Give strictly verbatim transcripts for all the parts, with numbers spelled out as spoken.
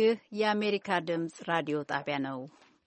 ይህ የአሜሪካ ድምጽ ራዲዮ ጣቢያ ነው።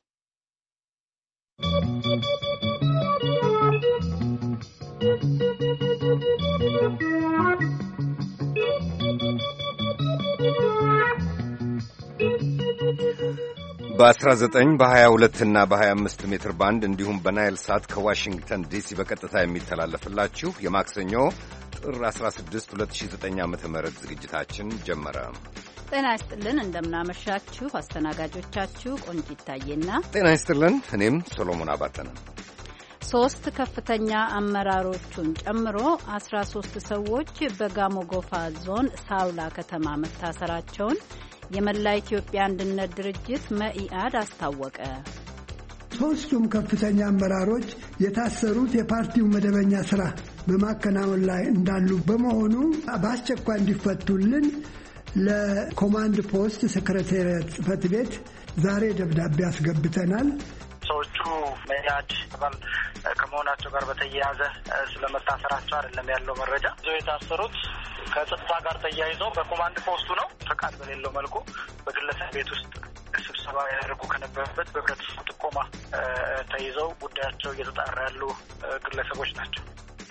በ19 በ22 እና በ25 ሜትር ባንድ እንዲሁም በናይል ሳት ከዋሽንግተን ዲሲ በቀጥታ የሚተላለፍላችሁ የማክሰኞ ጥር አስራ ስድስት ሁለት ሺህ ዘጠኝ ዓመተ ምህረት ዝግጅታችን ጀመረ። ጤና ይስጥልን፣ እንደምናመሻችሁ። አስተናጋጆቻችሁ ቆንጂት ታዬና ጤና ይስጥልን፣ እኔም ሶሎሞን አባተ ነን። ሶስት ከፍተኛ አመራሮቹን ጨምሮ አስራ ሶስት ሰዎች በጋሞ ጎፋ ዞን ሳውላ ከተማ መታሰራቸውን የመላ ኢትዮጵያ አንድነት ድርጅት መኢአድ አስታወቀ። ሶስቱም ከፍተኛ አመራሮች የታሰሩት የፓርቲው መደበኛ ስራ በማከናወን ላይ እንዳሉ በመሆኑ በአስቸኳይ እንዲፈቱልን ለኮማንድ ፖስት ሴክሬታሪያት ጽሕፈት ቤት ዛሬ ደብዳቤ አስገብተናል። ሰዎቹ መኢአድ አባል ከመሆናቸው ጋር በተያያዘ ስለመታሰራቸው አይደለም ያለው መረጃ። ይዘው የታሰሩት ከጸጥታ ጋር ተያይዘው በኮማንድ ፖስቱ ነው። ፈቃድ በሌለው መልኩ በግለሰብ ቤት ውስጥ ስብሰባ ያደርጉ ከነበረበት በህብረተሰቡ ጥቆማ ተይዘው ጉዳያቸው እየተጣራ ያሉ ግለሰቦች ናቸው።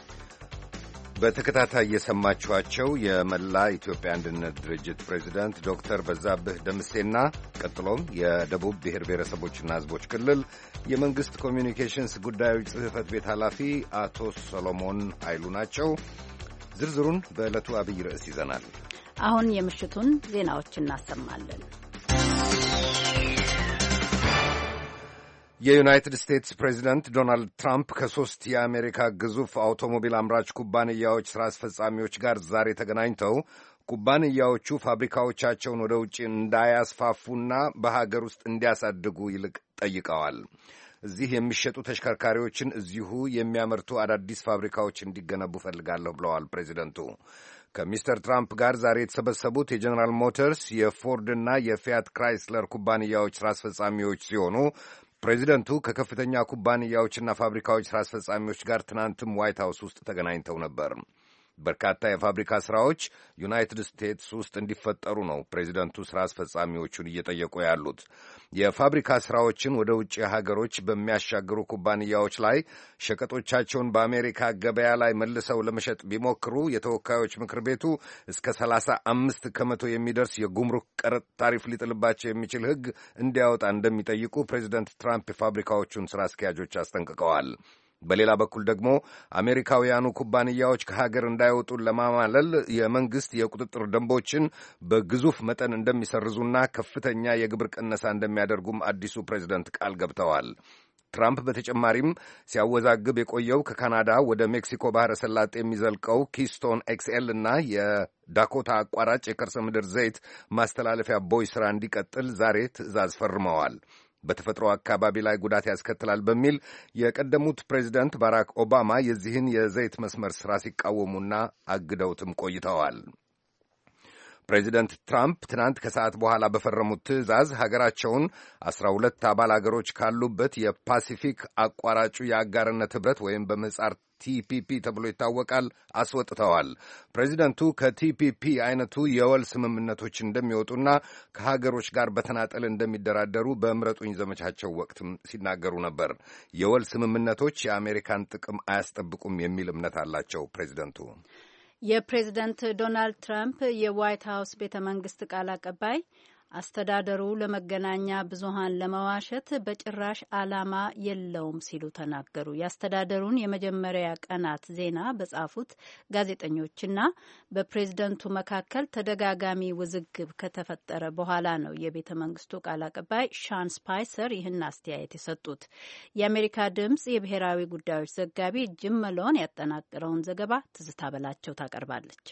በተከታታይ የሰማችኋቸው የመላ ኢትዮጵያ አንድነት ድርጅት ፕሬዚዳንት ዶክተር በዛብህ ደምሴና ቀጥሎም የደቡብ ብሔር ብሔረሰቦችና ሕዝቦች ክልል የመንግሥት ኮሚዩኒኬሽንስ ጉዳዮች ጽሕፈት ቤት ኃላፊ አቶ ሰሎሞን ኃይሉ ናቸው። ዝርዝሩን በዕለቱ አብይ ርዕስ ይዘናል። አሁን የምሽቱን ዜናዎች እናሰማለን። የዩናይትድ ስቴትስ ፕሬዚደንት ዶናልድ ትራምፕ ከሦስት የአሜሪካ ግዙፍ አውቶሞቢል አምራች ኩባንያዎች ሥራ አስፈጻሚዎች ጋር ዛሬ ተገናኝተው ኩባንያዎቹ ፋብሪካዎቻቸውን ወደ ውጭ እንዳያስፋፉና በሀገር ውስጥ እንዲያሳድጉ ይልቅ ጠይቀዋል። እዚህ የሚሸጡ ተሽከርካሪዎችን እዚሁ የሚያመርቱ አዳዲስ ፋብሪካዎች እንዲገነቡ ፈልጋለሁ ብለዋል ፕሬዚደንቱ። ከሚስተር ትራምፕ ጋር ዛሬ የተሰበሰቡት የጀነራል ሞተርስ፣ የፎርድና የፊያት ክራይስለር ኩባንያዎች ሥራ አስፈጻሚዎች ሲሆኑ ፕሬዚደንቱ ከከፍተኛ ኩባንያዎችና ፋብሪካዎች ሥራ አስፈጻሚዎች ጋር ትናንትም ዋይት ሃውስ ውስጥ ተገናኝተው ነበር። በርካታ የፋብሪካ ሥራዎች ዩናይትድ ስቴትስ ውስጥ እንዲፈጠሩ ነው ፕሬዚደንቱ ሥራ አስፈጻሚዎቹን እየጠየቁ ያሉት። የፋብሪካ ሥራዎችን ወደ ውጭ ሀገሮች በሚያሻግሩ ኩባንያዎች ላይ ሸቀጦቻቸውን በአሜሪካ ገበያ ላይ መልሰው ለመሸጥ ቢሞክሩ የተወካዮች ምክር ቤቱ እስከ ሰላሳ አምስት ከመቶ የሚደርስ የጉምሩክ ቀረጥ ታሪፍ ሊጥልባቸው የሚችል ሕግ እንዲያወጣ እንደሚጠይቁ ፕሬዚደንት ትራምፕ የፋብሪካዎቹን ሥራ አስኪያጆች አስጠንቅቀዋል። በሌላ በኩል ደግሞ አሜሪካውያኑ ኩባንያዎች ከሀገር እንዳይወጡ ለማማለል የመንግሥት የቁጥጥር ደንቦችን በግዙፍ መጠን እንደሚሰርዙና ከፍተኛ የግብር ቅነሳ እንደሚያደርጉም አዲሱ ፕሬዚደንት ቃል ገብተዋል። ትራምፕ በተጨማሪም ሲያወዛግብ የቆየው ከካናዳ ወደ ሜክሲኮ ባሕረ ሰላጤ የሚዘልቀው ኪስቶን ኤክስኤል እና የዳኮታ አቋራጭ የከርሰ ምድር ዘይት ማስተላለፊያ ቦይ ሥራ እንዲቀጥል ዛሬ ትዕዛዝ ፈርመዋል። በተፈጥሮ አካባቢ ላይ ጉዳት ያስከትላል በሚል የቀደሙት ፕሬዚደንት ባራክ ኦባማ የዚህን የዘይት መስመር ሥራ ሲቃወሙና አግደውትም ቆይተዋል። ፕሬዚደንት ትራምፕ ትናንት ከሰዓት በኋላ በፈረሙት ትዕዛዝ ሀገራቸውን አስራ ሁለት አባል አገሮች ካሉበት የፓሲፊክ አቋራጩ የአጋርነት ኅብረት ወይም በምህጻር ቲፒፒ ተብሎ ይታወቃል አስወጥተዋል። ፕሬዚደንቱ ከቲፒፒ አይነቱ የወል ስምምነቶች እንደሚወጡና ከሀገሮች ጋር በተናጠል እንደሚደራደሩ በምረጡኝ ዘመቻቸው ወቅትም ሲናገሩ ነበር። የወል ስምምነቶች የአሜሪካን ጥቅም አያስጠብቁም የሚል እምነት አላቸው ፕሬዚደንቱ። የፕሬዚደንት ዶናልድ ትራምፕ የዋይት ሀውስ ቤተ መንግስት ቃል አቀባይ አስተዳደሩ ለመገናኛ ብዙሃን ለመዋሸት በጭራሽ ዓላማ የለውም ሲሉ ተናገሩ። የአስተዳደሩን የመጀመሪያ ቀናት ዜና በጻፉት ጋዜጠኞችና በፕሬዝደንቱ መካከል ተደጋጋሚ ውዝግብ ከተፈጠረ በኋላ ነው የቤተ መንግስቱ ቃል አቀባይ ሻን ስፓይሰር ይህን አስተያየት የሰጡት። የአሜሪካ ድምጽ የብሔራዊ ጉዳዮች ዘጋቢ ጅም መሎን ያጠናቀረውን ዘገባ ትዝታ በላቸው ታቀርባለች።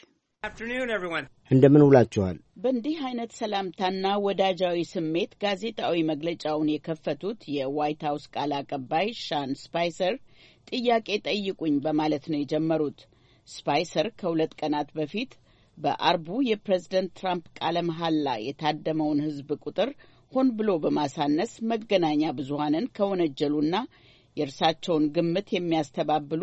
እንደምን ውላችኋል። በእንዲህ አይነት ሰላምታና ወዳጃዊ ስሜት ጋዜጣዊ መግለጫውን የከፈቱት የዋይት ሀውስ ቃል አቀባይ ሻን ስፓይሰር ጥያቄ ጠይቁኝ በማለት ነው የጀመሩት። ስፓይሰር ከሁለት ቀናት በፊት በአርቡ የፕሬዝደንት ትራምፕ ቃለ መሐላ የታደመውን ሕዝብ ቁጥር ሆን ብሎ በማሳነስ መገናኛ ብዙሃንን ከወነጀሉና የእርሳቸውን ግምት የሚያስተባብሉ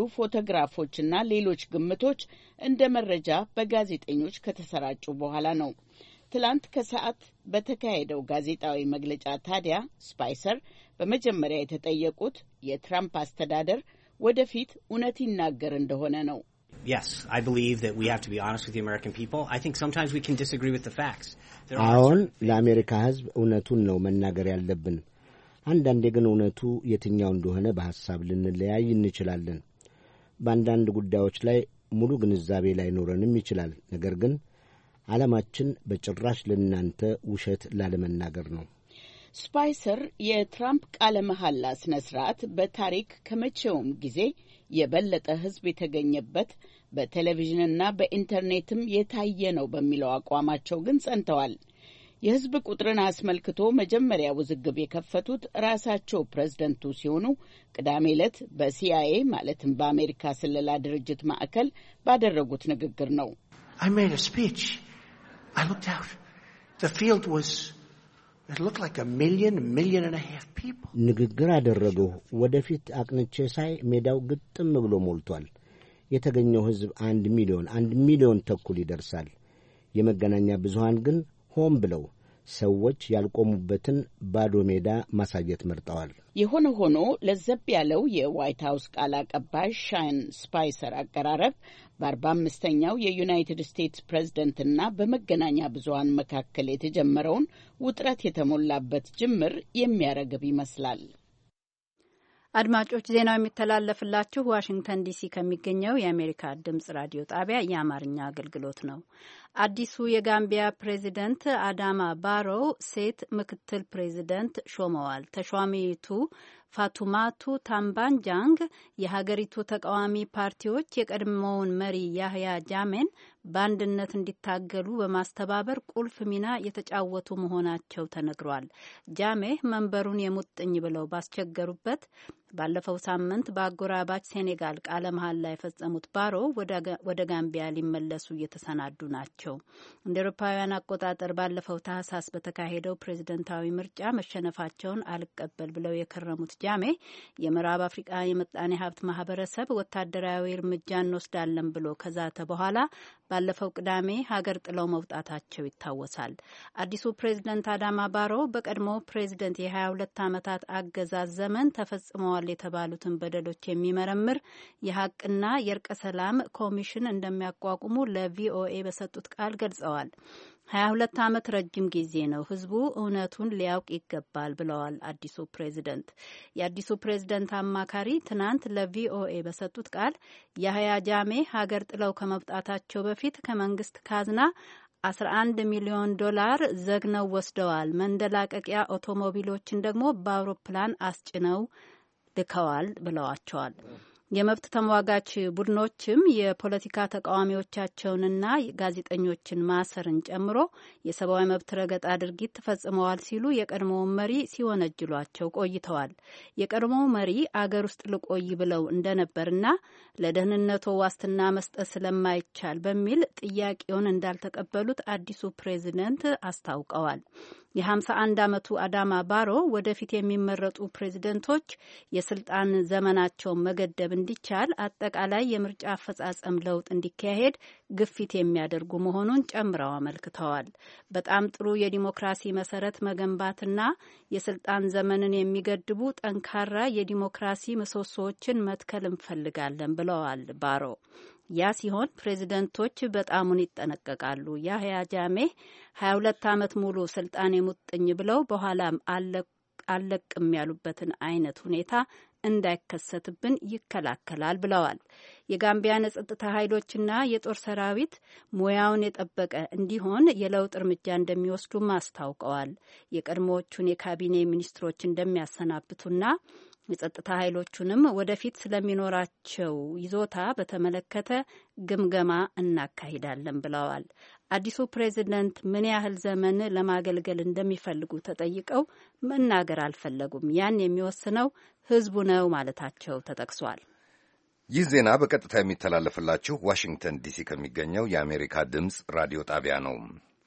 ፎቶግራፎችና ሌሎች ግምቶች እንደ መረጃ በጋዜጠኞች ከተሰራጩ በኋላ ነው። ትላንት ከሰዓት በተካሄደው ጋዜጣዊ መግለጫ ታዲያ ስፓይሰር በመጀመሪያ የተጠየቁት የትራምፕ አስተዳደር ወደፊት እውነት ይናገር እንደሆነ ነው። Yes, I believe that we have to be honest with the American people. I think sometimes we can disagree with the facts. አሁን ለአሜሪካ ሕዝብ እውነቱን ነው መናገር ያለብን። አንዳንዴ ግን እውነቱ የትኛው እንደሆነ በሐሳብ ልንለያይ እንችላለን። በአንዳንድ ጉዳዮች ላይ ሙሉ ግንዛቤ ላይኖረንም ይችላል። ነገር ግን ዓላማችን በጭራሽ ለእናንተ ውሸት ላለመናገር ነው። ስፓይሰር የትራምፕ ቃለ መሐላ ስነ ስርዓት በታሪክ ከመቼውም ጊዜ የበለጠ ሕዝብ የተገኘበት በቴሌቪዥንና በኢንተርኔትም የታየ ነው በሚለው አቋማቸው ግን ጸንተዋል። የሕዝብ ቁጥርን አስመልክቶ መጀመሪያ ውዝግብ የከፈቱት ራሳቸው ፕሬዝደንቱ ሲሆኑ ቅዳሜ ዕለት በሲአይኤ ማለትም በአሜሪካ ስለላ ድርጅት ማዕከል ባደረጉት ንግግር ነው። I made a speech. I looked out. The field was It looked like a million, a million and a half people. ንግግር አደረገው። ወደፊት አቅንቼ ሳይ ሜዳው ግጥም ብሎ ሞልቷል። የተገኘው ሕዝብ አንድ ሚሊዮን አንድ ሚሊዮን ተኩል ይደርሳል። የመገናኛ ብዙሃን ግን ሆን ብለው ሰዎች ያልቆሙበትን ባዶ ሜዳ ማሳየት መርጠዋል። የሆነ ሆኖ ለዘብ ያለው የዋይት ሀውስ ቃል አቀባይ ሻን ስፓይሰር አቀራረብ በአርባ አምስተኛው የዩናይትድ ስቴትስ ፕሬዝደንትና በመገናኛ ብዙሃን መካከል የተጀመረውን ውጥረት የተሞላበት ጅምር የሚያረግብ ይመስላል። አድማጮች ዜናው የሚተላለፍላችሁ ዋሽንግተን ዲሲ ከሚገኘው የአሜሪካ ድምጽ ራዲዮ ጣቢያ የአማርኛ አገልግሎት ነው። አዲሱ የጋምቢያ ፕሬዚደንት አዳማ ባሮው ሴት ምክትል ፕሬዚደንት ሾመዋል። ተሿሚቱ ፋቱማቱ ታምባንጃንግ የሀገሪቱ ተቃዋሚ ፓርቲዎች የቀድሞውን መሪ ያህያ ጃሜን በአንድነት እንዲታገሉ በማስተባበር ቁልፍ ሚና የተጫወቱ መሆናቸው ተነግሯል። ጃሜ መንበሩን የሙጥኝ ብለው ባስቸገሩበት ባለፈው ሳምንት በአጎራባች ሴኔጋል ቃለ መሐላ የፈጸሙት ባሮ ወደ ጋምቢያ ሊመለሱ እየተሰናዱ ናቸው። እንደ አውሮፓውያን አቆጣጠር ባለፈው ታህሳስ በተካሄደው ፕሬዝደንታዊ ምርጫ መሸነፋቸውን አልቀበል ብለው የከረሙት ጃሜ የምዕራብ አፍሪቃ የምጣኔ ሀብት ማህበረሰብ ወታደራዊ እርምጃ እንወስዳለን ብሎ ከዛተ በኋላ ባለፈው ቅዳሜ ሀገር ጥለው መውጣታቸው ይታወሳል። አዲሱ ፕሬዝደንት አዳማ ባሮ በቀድሞ ፕሬዝደንት የሀያ ሁለት ዓመታት አገዛዝ ዘመን ተፈጽመዋል የተባሉትን በደሎች የሚመረምር የሀቅና የእርቀ ሰላም ኮሚሽን እንደሚያቋቁሙ ለቪኦኤ በሰጡት ቃል ገልጸዋል። ሀያ ሁለት ዓመት ረጅም ጊዜ ነው። ህዝቡ እውነቱን ሊያውቅ ይገባል ብለዋል አዲሱ ፕሬዝደንት። የአዲሱ ፕሬዝደንት አማካሪ ትናንት ለቪኦኤ በሰጡት ቃል ያህያ ጃሜ ሀገር ጥለው ከመውጣታቸው በፊት ከመንግስት ካዝና አስራ አንድ ሚሊዮን ዶላር ዘግነው ወስደዋል። መንደላቀቂያ አውቶሞቢሎችን ደግሞ በአውሮፕላን አስጭነው ልከዋል ብለዋቸዋል። የመብት ተሟጋች ቡድኖችም የፖለቲካ ተቃዋሚዎቻቸውንና ጋዜጠኞችን ማሰርን ጨምሮ የሰብአዊ መብት ረገጣ ድርጊት ተፈጽመዋል ሲሉ የቀድሞውን መሪ ሲወነጅሏቸው ቆይተዋል። የቀድሞው መሪ አገር ውስጥ ልቆይ ብለው እንደነበርና ለደህንነቱ ዋስትና መስጠት ስለማይቻል በሚል ጥያቄውን እንዳልተቀበሉት አዲሱ ፕሬዚደንት አስታውቀዋል። የሀምሳ አንድ ዓመቱ አዳማ ባሮ ወደፊት የሚመረጡ ፕሬዝደንቶች የስልጣን ዘመናቸውን መገደብ እንዲቻል አጠቃላይ የምርጫ አፈጻጸም ለውጥ እንዲካሄድ ግፊት የሚያደርጉ መሆኑን ጨምረው አመልክተዋል። በጣም ጥሩ የዲሞክራሲ መሰረት መገንባትና የስልጣን ዘመንን የሚገድቡ ጠንካራ የዲሞክራሲ ምሰሶዎችን መትከል እንፈልጋለን ብለዋል ባሮ። ያ ሲሆን ፕሬዝደንቶች በጣሙን ይጠነቀቃሉ። ያህያ ጃሜ ሀያ ሁለት ዓመት ሙሉ ስልጣን የሙጥኝ ብለው በኋላም አለቅም ያሉበትን አይነት ሁኔታ እንዳይከሰትብን ይከላከላል ብለዋል። የጋምቢያን የጸጥታ ኃይሎችና የጦር ሰራዊት ሙያውን የጠበቀ እንዲሆን የለውጥ እርምጃ እንደሚወስዱም አስታውቀዋል። የቀድሞዎቹን የካቢኔ ሚኒስትሮች እንደሚያሰናብቱና የጸጥታ ኃይሎቹንም ወደፊት ስለሚኖራቸው ይዞታ በተመለከተ ግምገማ እናካሂዳለን ብለዋል። አዲሱ ፕሬዚደንት ምን ያህል ዘመን ለማገልገል እንደሚፈልጉ ተጠይቀው መናገር አልፈለጉም። ያን የሚወስነው ሕዝቡ ነው ማለታቸው ተጠቅሷል። ይህ ዜና በቀጥታ የሚተላለፍላችሁ ዋሽንግተን ዲሲ ከሚገኘው የአሜሪካ ድምፅ ራዲዮ ጣቢያ ነው።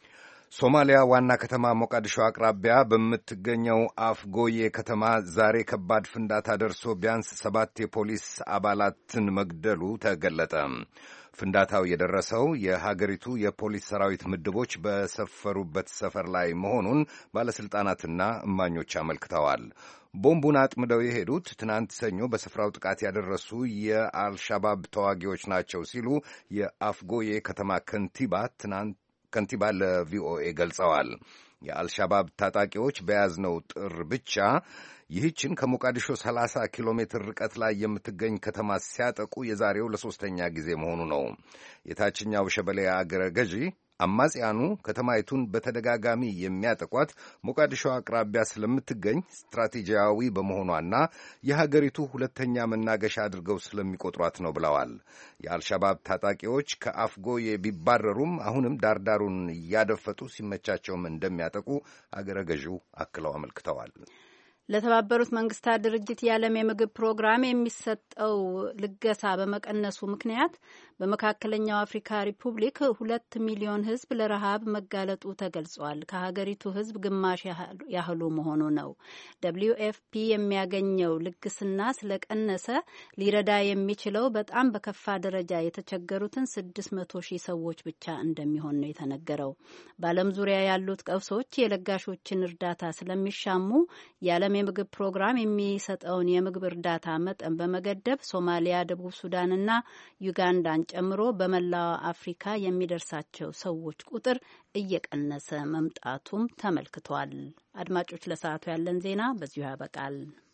ሶማሊያ ዋና ከተማ ሞቃዲሾ አቅራቢያ በምትገኘው አፍጎዬ ከተማ ዛሬ ከባድ ፍንዳታ ደርሶ ቢያንስ ሰባት የፖሊስ አባላትን መግደሉ ተገለጠ። ፍንዳታው የደረሰው የሀገሪቱ የፖሊስ ሰራዊት ምድቦች በሰፈሩበት ሰፈር ላይ መሆኑን ባለሥልጣናትና እማኞች አመልክተዋል። ቦምቡን አጥምደው የሄዱት ትናንት ሰኞ በስፍራው ጥቃት ያደረሱ የአልሻባብ ተዋጊዎች ናቸው ሲሉ የአፍጎዬ ከተማ ከንቲባ ትናንት ከንቲባ ለቪኦኤ ገልጸዋል። የአልሻባብ ታጣቂዎች በያዝነው ጥር ብቻ ይህችን ከሞቃዲሾ ሰላሳ ኪሎ ሜትር ርቀት ላይ የምትገኝ ከተማ ሲያጠቁ የዛሬው ለሦስተኛ ጊዜ መሆኑ ነው። የታችኛው ሸበሌ አገረ ገዢ አማጽያኑ ከተማይቱን በተደጋጋሚ የሚያጠቋት ሞቃዲሾ አቅራቢያ ስለምትገኝ ስትራቴጂያዊ በመሆኗና የሀገሪቱ ሁለተኛ መናገሻ አድርገው ስለሚቆጥሯት ነው ብለዋል። የአልሻባብ ታጣቂዎች ከአፍጎዬ ቢባረሩም አሁንም ዳርዳሩን እያደፈጡ ሲመቻቸውም እንደሚያጠቁ አገረ ገዢው አክለው አመልክተዋል። ለተባበሩት መንግስታት ድርጅት የዓለም የምግብ ፕሮግራም የሚሰጠው ልገሳ በመቀነሱ ምክንያት በመካከለኛው አፍሪካ ሪፑብሊክ ሁለት ሚሊዮን ሕዝብ ለረሃብ መጋለጡ ተገልጿል። ከሀገሪቱ ሕዝብ ግማሽ ያህሉ መሆኑ ነው። ደብሊዩ ኤፍ ፒ የሚያገኘው ልግስና ስለቀነሰ ሊረዳ የሚችለው በጣም በከፋ ደረጃ የተቸገሩትን ስድስት መቶ ሺህ ሰዎች ብቻ እንደሚሆን ነው የተነገረው። በዓለም ዙሪያ ያሉት ቀውሶች የለጋሾችን እርዳታ ስለሚሻሙ የዓለም የምግብ ፕሮግራም የሚሰጠውን የምግብ እርዳታ መጠን በመገደብ ሶማሊያ፣ ደቡብ ሱዳንና ዩጋንዳን ጨምሮ በመላው አፍሪካ የሚደርሳቸው ሰዎች ቁጥር እየቀነሰ መምጣቱም ተመልክቷል። አድማጮች፣ ለሰዓቱ ያለን ዜና በዚሁ ያበቃል።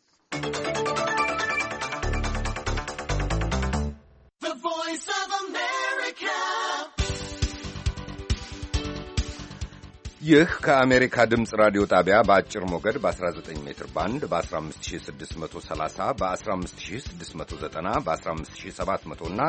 ይህ ከአሜሪካ ድምፅ ራዲዮ ጣቢያ በአጭር ሞገድ በ19 ሜትር ባንድ በ15630 በ15690 በ15700 እና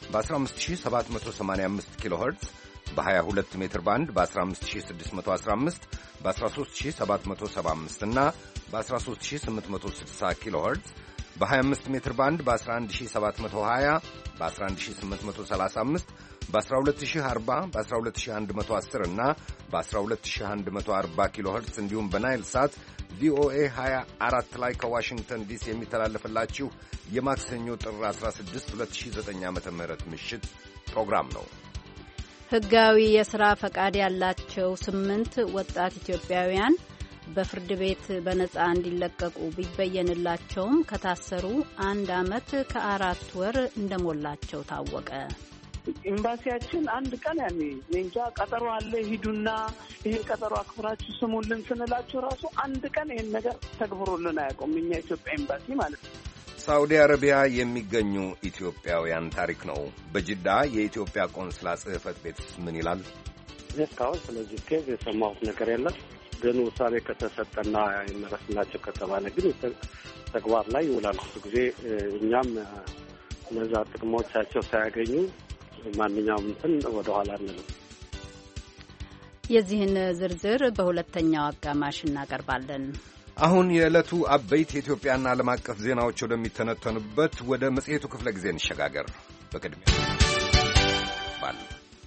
በ15785 ኪሎ ሄርትዝ በ22 ሜትር ባንድ በ15615 በ13775 እና በ13860 ኪሎ ሄርትዝ በ25 ሜትር ባንድ በ11720 በ11835 በ12040 በ12110 እና በ12140 ኪሎ ሄርትዝ እንዲሁም በናይል ሳት ቪኦኤ ሃያ አራት ላይ ከዋሽንግተን ዲሲ የሚተላለፍላችሁ የማክሰኞ ጥር አስራ ስድስት ሁለት ሺህ ዘጠኝ ዓመተ ምህረት ምሽት ፕሮግራም ነው። ሕጋዊ የሥራ ፈቃድ ያላቸው ስምንት ወጣት ኢትዮጵያውያን በፍርድ ቤት በነጻ እንዲለቀቁ ቢበየንላቸውም ከታሰሩ አንድ ዓመት ከአራት ወር እንደሞላቸው ታወቀ። ኤምባሲያችን አንድ ቀን ያኔ እንጃ ቀጠሮ አለ ሂዱና ይሄን ቀጠሮ አክብራችሁ ስሙልን ስንላችሁ ራሱ አንድ ቀን ይሄን ነገር ተግብሮልን አያውቁም። እኛ ኢትዮጵያ ኤምባሲ ማለት ነው። ሳውዲ አረቢያ የሚገኙ ኢትዮጵያውያን ታሪክ ነው። በጅዳ የኢትዮጵያ ቆንስላ ጽሕፈት ቤት ምን ይላል? እስካሁን ስለዚህ ኬዝ የሰማሁት ነገር የለም። ግን ውሳኔ ከተሰጠና ይመረስላቸው ከተባለ ግን ተግባር ላይ ይውላል። ብዙ ጊዜ እኛም እነዛ ጥቅሞቻቸው ሳያገኙ ማንኛውም እንትን ወደ ኋላ አንልም። የዚህን ዝርዝር በሁለተኛው አጋማሽ እናቀርባለን። አሁን የዕለቱ አበይት የኢትዮጵያና ዓለም አቀፍ ዜናዎች ወደሚተነተኑበት ወደ መጽሔቱ ክፍለ ጊዜ እንሸጋገር። በቅድሚያ ባል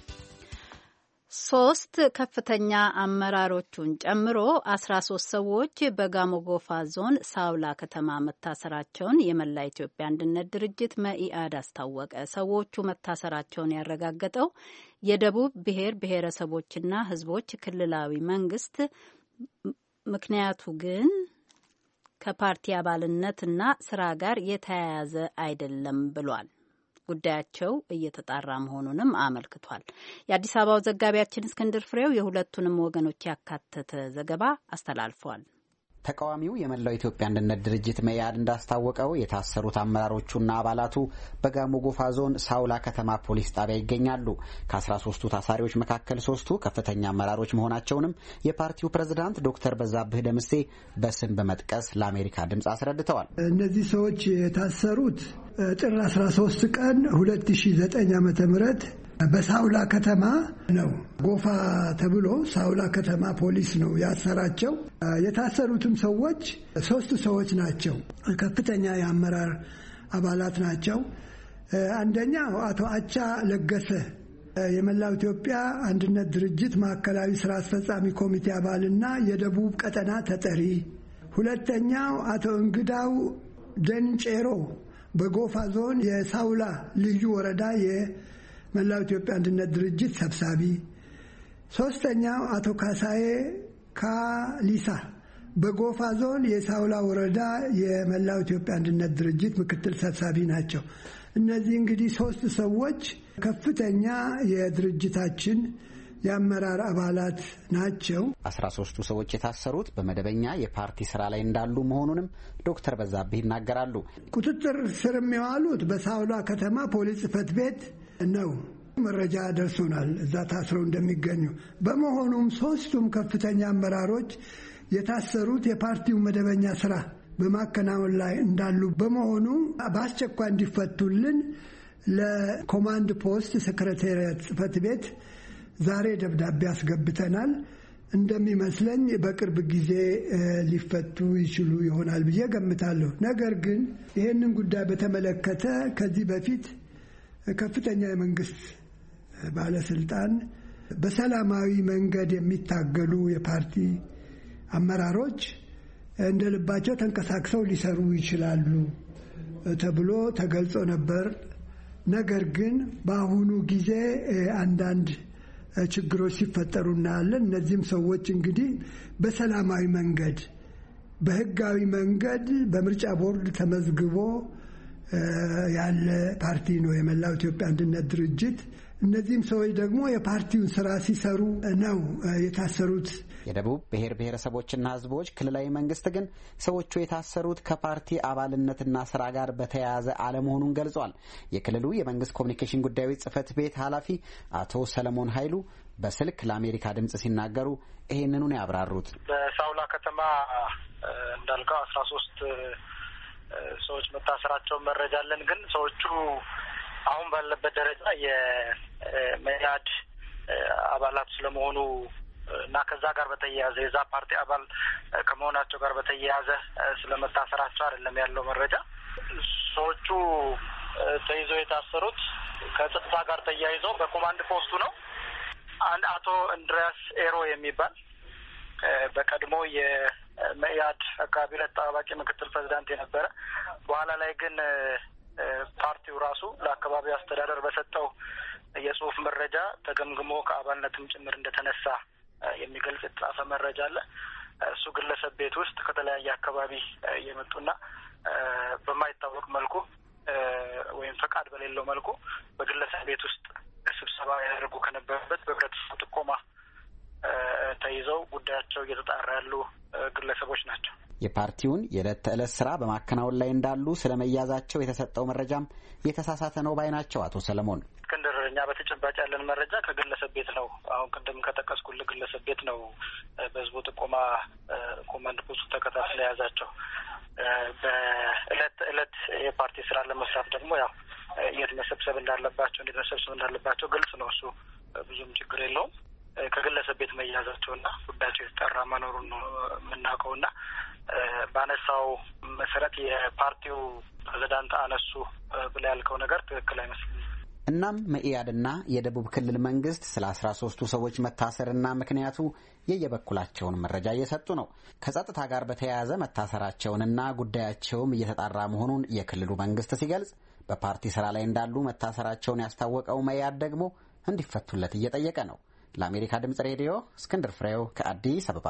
ሶስት ከፍተኛ አመራሮቹን ጨምሮ አስራ ሶስት ሰዎች በጋሞጎፋ ዞን ሳውላ ከተማ መታሰራቸውን የመላ ኢትዮጵያ አንድነት ድርጅት መኢአድ አስታወቀ። ሰዎቹ መታሰራቸውን ያረጋገጠው የደቡብ ብሔር ብሔረሰቦችና ሕዝቦች ክልላዊ መንግስት ምክንያቱ ግን ከፓርቲ አባልነትና ስራ ጋር የተያያዘ አይደለም ብሏል። ጉዳያቸው እየተጣራ መሆኑንም አመልክቷል። የአዲስ አበባው ዘጋቢያችን እስክንድር ፍሬው የሁለቱንም ወገኖች ያካተተ ዘገባ አስተላልፏል። ተቃዋሚው የመላው ኢትዮጵያ አንድነት ድርጅት መኢአድ እንዳስታወቀው የታሰሩት አመራሮቹና አባላቱ በጋሞ ጎፋ ዞን ሳውላ ከተማ ፖሊስ ጣቢያ ይገኛሉ። ከአስራ ሶስቱ ታሳሪዎች መካከል ሶስቱ ከፍተኛ አመራሮች መሆናቸውንም የፓርቲው ፕሬዝዳንት ዶክተር በዛብህ ደምሴ በስም በመጥቀስ ለአሜሪካ ድምፅ አስረድተዋል። እነዚህ ሰዎች የታሰሩት ጥር አስራ ሶስት ቀን ሁለት ሺህ ዘጠኝ ዓመተ ምህረት በሳውላ ከተማ ነው። ጎፋ ተብሎ ሳውላ ከተማ ፖሊስ ነው ያሰራቸው። የታሰሩትም ሰዎች ሶስት ሰዎች ናቸው። ከፍተኛ የአመራር አባላት ናቸው። አንደኛው አቶ አቻ ለገሰ የመላው ኢትዮጵያ አንድነት ድርጅት ማዕከላዊ ስራ አስፈጻሚ ኮሚቴ አባልና የደቡብ ቀጠና ተጠሪ። ሁለተኛው አቶ እንግዳው ደንጬሮ በጎፋ ዞን የሳውላ ልዩ ወረዳ መላው ኢትዮጵያ አንድነት ድርጅት ሰብሳቢ፣ ሶስተኛው አቶ ካሳዬ ካሊሳ በጎፋ ዞን የሳውላ ወረዳ የመላው ኢትዮጵያ አንድነት ድርጅት ምክትል ሰብሳቢ ናቸው። እነዚህ እንግዲህ ሶስት ሰዎች ከፍተኛ የድርጅታችን የአመራር አባላት ናቸው። አስራ ሶስቱ ሰዎች የታሰሩት በመደበኛ የፓርቲ ስራ ላይ እንዳሉ መሆኑንም ዶክተር በዛብህ ይናገራሉ። ቁጥጥር ስር የሚዋሉት በሳውላ ከተማ ፖሊስ ጽሕፈት ቤት ነው። መረጃ ደርሶናል እዛ ታስረው እንደሚገኙ። በመሆኑም ሶስቱም ከፍተኛ አመራሮች የታሰሩት የፓርቲው መደበኛ ስራ በማከናወን ላይ እንዳሉ በመሆኑ በአስቸኳይ እንዲፈቱልን ለኮማንድ ፖስት ሴክሬታሪያት ጽሕፈት ቤት ዛሬ ደብዳቤ አስገብተናል። እንደሚመስለኝ በቅርብ ጊዜ ሊፈቱ ይችሉ ይሆናል ብዬ ገምታለሁ። ነገር ግን ይህንን ጉዳይ በተመለከተ ከዚህ በፊት ከፍተኛ የመንግስት ባለስልጣን በሰላማዊ መንገድ የሚታገሉ የፓርቲ አመራሮች እንደ ልባቸው ተንቀሳቅሰው ሊሰሩ ይችላሉ ተብሎ ተገልጾ ነበር። ነገር ግን በአሁኑ ጊዜ አንዳንድ ችግሮች ሲፈጠሩ እናያለን። እነዚህም ሰዎች እንግዲህ በሰላማዊ መንገድ በህጋዊ መንገድ በምርጫ ቦርድ ተመዝግቦ ያለ ፓርቲ ነው የመላው ኢትዮጵያ አንድነት ድርጅት። እነዚህም ሰዎች ደግሞ የፓርቲውን ስራ ሲሰሩ ነው የታሰሩት። የደቡብ ብሔር ብሔረሰቦችና ህዝቦች ክልላዊ መንግስት ግን ሰዎቹ የታሰሩት ከፓርቲ አባልነትና ስራ ጋር በተያያዘ አለመሆኑን ገልጿል። የክልሉ የመንግስት ኮሚኒኬሽን ጉዳዮች ጽህፈት ቤት ኃላፊ አቶ ሰለሞን ኃይሉ በስልክ ለአሜሪካ ድምጽ ሲናገሩ ይሄንኑን ያብራሩት። በሳውላ ከተማ እንዳልከው አስራ ሶስት ሰዎች መታሰራቸውን መረጃ አለን። ግን ሰዎቹ አሁን ባለበት ደረጃ የመያድ አባላት ስለመሆኑ እና ከዛ ጋር በተያያዘ የዛ ፓርቲ አባል ከመሆናቸው ጋር በተያያዘ ስለመታሰራቸው አይደለም ያለው መረጃ። ሰዎቹ ተይዘው የታሰሩት ከጸጥታ ጋር ተያይዘው በኮማንድ ፖስቱ ነው። አንድ አቶ እንድሪያስ ኤሮ የሚባል በቀድሞ የመያድ አካባቢ ለተጠባባቂ ምክትል ፕሬዚዳንት የነበረ በኋላ ላይ ግን ፓርቲው ራሱ ለአካባቢው አስተዳደር በሰጠው የጽሁፍ መረጃ ተገምግሞ ከአባልነትም ጭምር እንደተነሳ የሚገልጽ የተጻፈ መረጃ አለ። እሱ ግለሰብ ቤት ውስጥ ከተለያየ አካባቢ የመጡና በማይታወቅ መልኩ ወይም ፈቃድ በሌለው መልኩ በግለሰብ ቤት ውስጥ ስብሰባ ያደርጉ ከነበረበት በህብረተሰቡ ጥቆማ ተይዘው ጉዳያቸው እየተጣራ ያሉ ግለሰቦች ናቸው። የፓርቲውን የዕለት ተዕለት ስራ በማከናወን ላይ እንዳሉ ስለመያዛቸው የተሰጠው መረጃም የተሳሳተ ነው ባይ ናቸው አቶ ሰለሞን። እስክንድር፣ እኛ በተጨባጭ ያለን መረጃ ከግለሰብ ቤት ነው። አሁን ቅድም ከጠቀስኩልህ ግለሰብ ቤት ነው በህዝቡ ጥቆማ ኮማንድ ፖስቱ ተከታትሎ የያዛቸው። በዕለት ዕለት የፓርቲ ስራ ለመስራት ደግሞ ያው የት መሰብሰብ እንዳለባቸው እንዴት መሰብሰብ እንዳለባቸው ግልጽ ነው። እሱ ብዙም ችግር የለውም። ከግለሰብ ቤት መያዛቸውና ጉዳያቸው የተጠራ መኖሩን ነው የምናውቀውና ባነሳው መሰረት የፓርቲው ፕሬዝዳንት አነሱ ብለ ያልከው ነገር ትክክል አይመስልም። እናም መኢአድና የደቡብ ክልል መንግስት ስለ አስራ ሶስቱ ሰዎች መታሰርና ምክንያቱ የየበኩላቸውን መረጃ እየሰጡ ነው። ከጸጥታ ጋር በተያያዘ መታሰራቸውንና ጉዳያቸውም እየተጣራ መሆኑን የክልሉ መንግስት ሲገልጽ፣ በፓርቲ ስራ ላይ እንዳሉ መታሰራቸውን ያስታወቀው መኢአድ ደግሞ እንዲፈቱለት እየጠየቀ ነው። ለአሜሪካ ድምጽ ሬዲዮ እስክንድር ፍሬው ከአዲስ አበባ።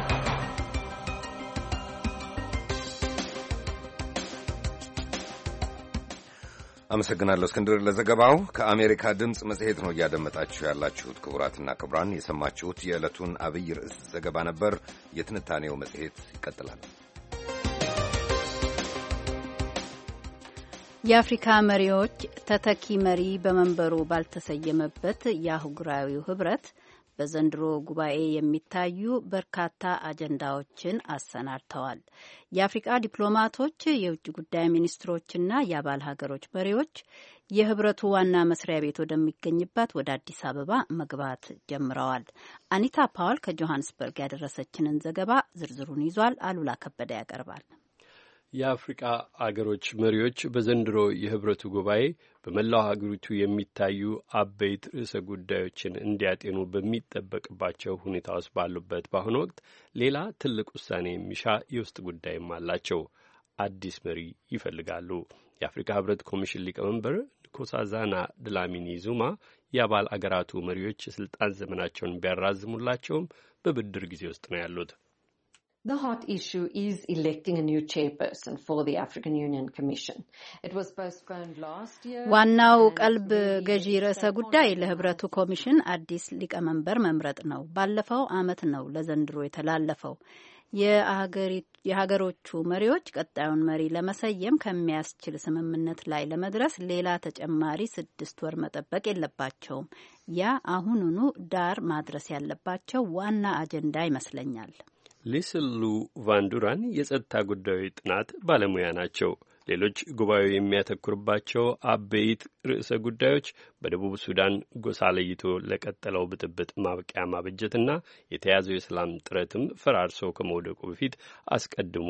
አመሰግናለሁ እስክንድር ለዘገባው። ከአሜሪካ ድምፅ መጽሔት ነው እያደመጣችሁ ያላችሁት። ክቡራትና ክቡራን፣ የሰማችሁት የዕለቱን አብይ ርዕስ ዘገባ ነበር። የትንታኔው መጽሔት ይቀጥላል። የአፍሪካ መሪዎች ተተኪ መሪ በመንበሩ ባልተሰየመበት የአህጉራዊው ህብረት በዘንድሮ ጉባኤ የሚታዩ በርካታ አጀንዳዎችን አሰናድተዋል። የአፍሪቃ ዲፕሎማቶች፣ የውጭ ጉዳይ ሚኒስትሮችና የአባል ሀገሮች መሪዎች የህብረቱ ዋና መስሪያ ቤት ወደሚገኝበት ወደ አዲስ አበባ መግባት ጀምረዋል። አኒታ ፓውል ከጆሃንስበርግ ያደረሰችንን ዘገባ ዝርዝሩን ይዟል። አሉላ ከበደ ያቀርባል። የአፍሪቃ አገሮች መሪዎች በዘንድሮ የህብረቱ ጉባኤ በመላው ሀገሪቱ የሚታዩ አበይት ርዕሰ ጉዳዮችን እንዲያጤኑ በሚጠበቅባቸው ሁኔታ ውስጥ ባሉበት በአሁኑ ወቅት ሌላ ትልቅ ውሳኔ የሚሻ የውስጥ ጉዳይም አላቸው። አዲስ መሪ ይፈልጋሉ። የአፍሪካ ህብረት ኮሚሽን ሊቀመንበር ኮሳዛና ድላሚኒ ዙማ የአባል አገራቱ መሪዎች የስልጣን ዘመናቸውን ቢያራዝሙላቸውም በብድር ጊዜ ውስጥ ነው ያሉት። The hot issue is electing a new chairperson for the African Union Commission. It was postponed last year. ዋናው ቀልብ ገዢ ርዕሰ ጉዳይ ለህብረቱ ኮሚሽን አዲስ ሊቀመንበር መምረጥ ነው። ባለፈው ዓመት ነው ለዘንድሮ የተላለፈው። የሀገሮቹ መሪዎች ቀጣዩን መሪ ለመሰየም ከሚያስችል ስምምነት ላይ ለመድረስ ሌላ ተጨማሪ ስድስት ወር መጠበቅ የለባቸውም። ያ አሁኑኑ ዳር ማድረስ ያለባቸው ዋና አጀንዳ ይመስለኛል። ሊስሉ ቫንዱራን የጸጥታ ጉዳዮች ጥናት ባለሙያ ናቸው። ሌሎች ጉባኤው የሚያተኩርባቸው አበይት ርዕሰ ጉዳዮች በደቡብ ሱዳን ጎሳ ለይቶ ለቀጠለው ብጥብጥ ማብቂያ ማበጀትና የተያዘው የሰላም ጥረትም ፈራርሶ ከመውደቁ በፊት አስቀድሞ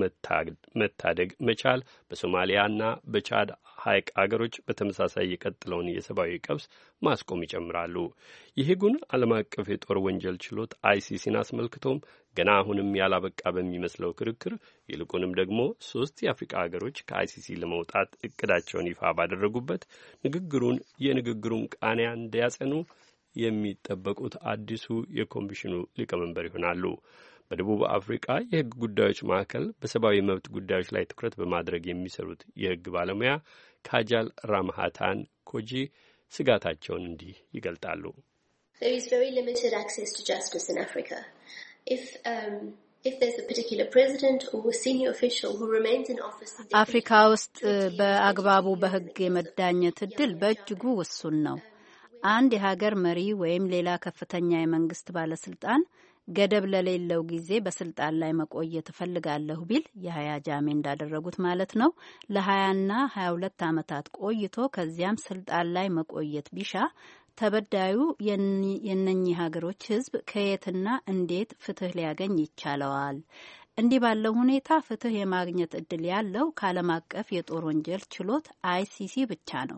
መታደግ መቻል፣ በሶማሊያና በቻድ ሐይቅ አገሮች በተመሳሳይ የቀጠለውን የሰብአዊ ቀውስ ማስቆም ይጨምራሉ። የሄጉን ዓለም አቀፍ የጦር ወንጀል ችሎት አይሲሲን አስመልክቶም ገና አሁንም ያላበቃ በሚመስለው ክርክር ይልቁንም ደግሞ ሶስት የአፍሪካ ሀገሮች ከአይሲሲ ለመውጣት እቅዳቸውን ይፋ ባደረጉበት ንግግሩን የንግግሩን ቃንያ እንዲያጸኑ የሚጠበቁት አዲሱ የኮሚሽኑ ሊቀመንበር ይሆናሉ። በደቡብ አፍሪካ የሕግ ጉዳዮች ማዕከል በሰብአዊ መብት ጉዳዮች ላይ ትኩረት በማድረግ የሚሰሩት የሕግ ባለሙያ ካጃል ራምሃታን ኮጂ ስጋታቸውን እንዲህ ይገልጣሉ። There is very limited access to justice in Africa. If um, if there's a particular president or a senior official who remains in office, አፍሪካ ውስጥ በአግባቡ በሕግ የመዳኘት እድል በእጅጉ ውሱን ነው። አንድ የሀገር መሪ ወይም ሌላ ከፍተኛ የመንግስት ባለስልጣን ገደብ ለሌለው ጊዜ በስልጣን ላይ መቆየት እፈልጋለሁ ቢል የሀያ ጃሜ እንዳደረጉት ማለት ነው ለሀያና ሀያ ሁለት ዓመታት ቆይቶ ከዚያም ስልጣን ላይ መቆየት ቢሻ ተበዳዩ የነኚህ ሀገሮች ሕዝብ ከየትና እንዴት ፍትህ ሊያገኝ ይቻለዋል? እንዲህ ባለው ሁኔታ ፍትህ የማግኘት እድል ያለው ከዓለም አቀፍ የጦር ወንጀል ችሎት አይሲሲ ብቻ ነው።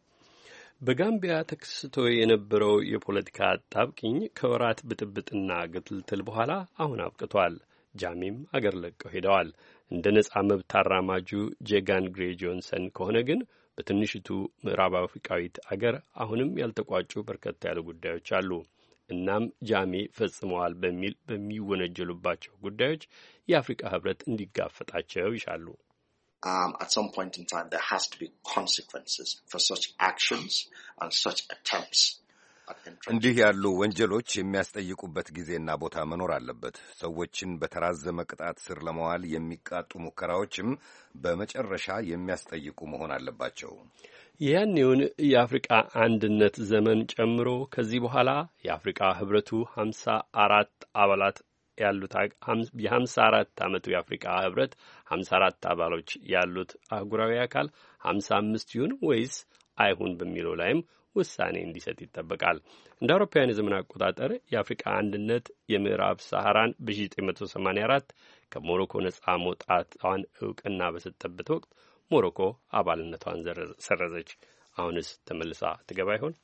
በጋምቢያ ተከስቶ የነበረው የፖለቲካ አጣብቂኝ ከወራት ብጥብጥና ግትልትል በኋላ አሁን አብቅቷል። ጃሜም አገር ለቀው ሄደዋል። እንደ ነጻ መብት አራማጁ ጄጋን ግሬ ጆንሰን ከሆነ ግን በትንሽቱ ምዕራብ አፍሪካዊት አገር አሁንም ያልተቋጩ በርከት ያሉ ጉዳዮች አሉ። እናም ጃሜ ፈጽመዋል በሚል በሚወነጀሉባቸው ጉዳዮች የአፍሪካ ሕብረት እንዲጋፈጣቸው ይሻሉ። Um, at some point in time, there has to be consequences for such actions and such attempts. እንዲህ ያሉ ወንጀሎች የሚያስጠይቁበት ጊዜና ቦታ መኖር አለበት። ሰዎችን በተራዘመ ቅጣት ስር ለመዋል የሚቃጡ ሙከራዎችም በመጨረሻ የሚያስጠይቁ መሆን አለባቸው። ያኔውን የአፍሪቃ አንድነት ዘመን ጨምሮ ከዚህ በኋላ የአፍሪቃ ሕብረቱ ሀምሳ አራት አባላት ያሉት የሀምሳ አራት ዓመቱ የአፍሪካ ህብረት ሀምሳ አራት አባሎች ያሉት አህጉራዊ አካል ሀምሳ አምስት ይሁን ወይስ አይሁን በሚለው ላይም ውሳኔ እንዲሰጥ ይጠበቃል። እንደ አውሮፓውያን የዘመን አቆጣጠር የአፍሪካ አንድነት የምዕራብ ሰሐራን በዘጠኝ መቶ ሰማኒያ አራት ከሞሮኮ ነጻ መውጣቷን እውቅና በሰጠበት ወቅት ሞሮኮ አባልነቷን ሰረዘች። አሁንስ ተመልሳ ትገባ ይሆን?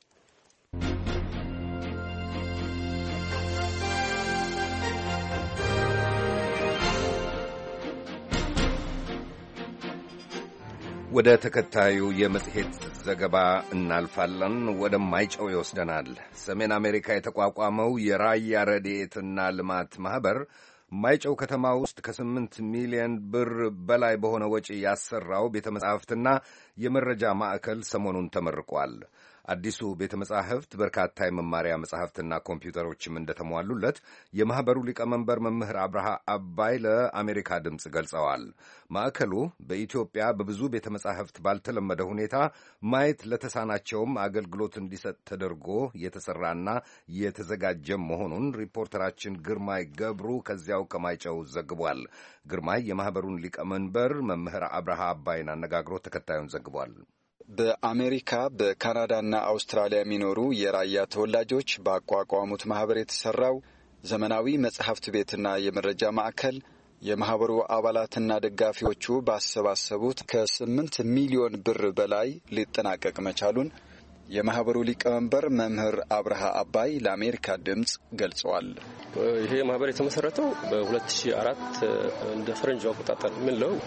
ወደ ተከታዩ የመጽሔት ዘገባ እናልፋለን። ወደ ማይጨው ይወስደናል። ሰሜን አሜሪካ የተቋቋመው የራያ ረድኤትና ልማት ማኅበር ማይጨው ከተማ ውስጥ ከስምንት ሚሊዮን ብር በላይ በሆነ ወጪ ያሰራው ቤተ መጻሕፍትና የመረጃ ማዕከል ሰሞኑን ተመርቋል። አዲሱ ቤተ መጻሕፍት በርካታ የመማሪያ መጻሕፍትና ኮምፒውተሮችም እንደተሟሉለት የማኅበሩ ሊቀመንበር መምህር አብርሃ አባይ ለአሜሪካ ድምፅ ገልጸዋል። ማዕከሉ በኢትዮጵያ በብዙ ቤተ መጻሕፍት ባልተለመደ ሁኔታ ማየት ለተሳናቸውም አገልግሎት እንዲሰጥ ተደርጎ የተሠራና የተዘጋጀም መሆኑን ሪፖርተራችን ግርማይ ገብሩ ከዚያው ከማይጨው ዘግቧል። ግርማይ የማኅበሩን ሊቀመንበር መምህር አብርሃ አባይን አነጋግሮ ተከታዩን ዘግቧል። በአሜሪካ በካናዳና አውስትራሊያ የሚኖሩ የራያ ተወላጆች ባቋቋሙት ማህበር የተሰራው ዘመናዊ መጽሐፍት ቤትና የመረጃ ማዕከል የማህበሩ አባላትና ደጋፊዎቹ ባሰባሰቡት ከስምንት ሚሊዮን ብር በላይ ሊጠናቀቅ መቻሉን የማህበሩ ሊቀመንበር መምህር አብርሃ አባይ ለአሜሪካ ድምፅ ገልጸዋል። ይሄ ማህበር የተመሰረተው በሁለት ሺህ አራት እንደ ፈረንጅ አቆጣጠር ምን ለው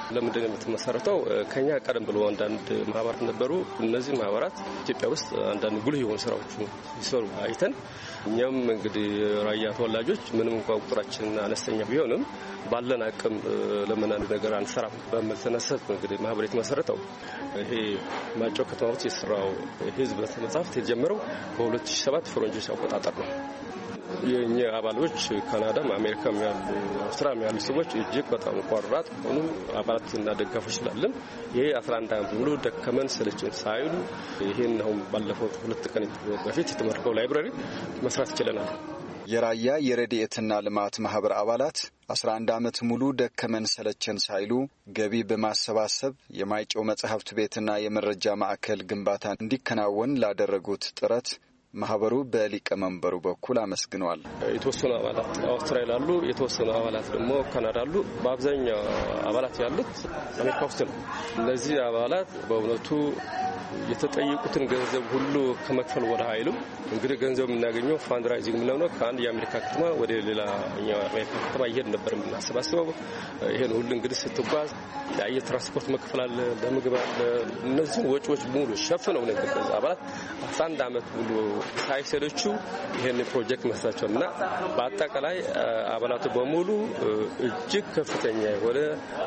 ለምንድን ነው የምትመሰረተው? ከኛ ቀደም ብሎ አንዳንድ ማህበራት ነበሩ። እነዚህ ማህበራት ኢትዮጵያ ውስጥ አንዳንድ ጉልህ የሆኑ ስራዎች ይሰሩ አይተን እኛም እንግዲህ ራያ ተወላጆች ምንም እንኳን ቁጥራችን አነስተኛ ቢሆንም ባለን አቅም ለምን አንድ ነገር አንሰራም በሚል ተነሳት እንግዲህ ማህበር የተመሰረተው። ይሄ ማጮ ከተማ ውስጥ የሰራው ህዝብ መጽሐፍት የተጀመረው በሁለት ሺህ ሰባት ፈረንጆች አቆጣጠር ነው። የኛ አባሎች ካናዳም አሜሪካም ያሉ አውስትራሊያም ያሉ ሰዎች እጅግ በጣም ቆራጥ ሆኑ አባላትና ደጋፎች ስላለን ይሄ አስራ አንድ ዓመት ሙሉ ደከመን ሰለቸን ሳይሉ ይሄን አሁን ባለፈው ሁለት ቀን በፊት የተመረቀው ላይብራሪ መስራት ይችላል። የራያ የረድኤትና ልማት ማህበር አባላት አስራ አንድ ዓመት ሙሉ ደከመን ሰለቸን ሳይሉ ገቢ በማሰባሰብ የማይጨው መጽሐፍት ቤትና የመረጃ ማዕከል ግንባታ እንዲከናወን ላደረጉት ጥረት ማህበሩ በሊቀመንበሩ በኩል አመስግነዋል። የተወሰኑ አባላት አውስትራሊያ አሉ፣ የተወሰኑ አባላት ደግሞ ካናዳ አሉ። በአብዛኛው አባላት ያሉት አሜሪካ ውስጥ ነው። እነዚህ አባላት በእውነቱ የተጠየቁትን ገንዘብ ሁሉ ከመክፈል ወደ ኃይሉም እንግዲህ ገንዘብ የምናገኘው ፋንድራይዚንግ ነው። ከአንድ የአሜሪካ ከተማ ወደ ሌላ የአሜሪካ ከተማ እየሄድን ነበር የምናሰባስበው። ይሄን ሁሉ እንግዲህ ስትጓዝ የአየር ትራንስፖርት መክፈል አለ፣ ለምግብ አለ። እነዚህን ወጪዎች ሙሉ ሸፍነው ነው እንግዲህ አባላት አስራ አንድ ዓመት ሙሉ ሳይሰለቹ ይሄን ፕሮጀክት መስራቸው እና በአጠቃላይ አባላቱ በሙሉ እጅግ ከፍተኛ የሆነ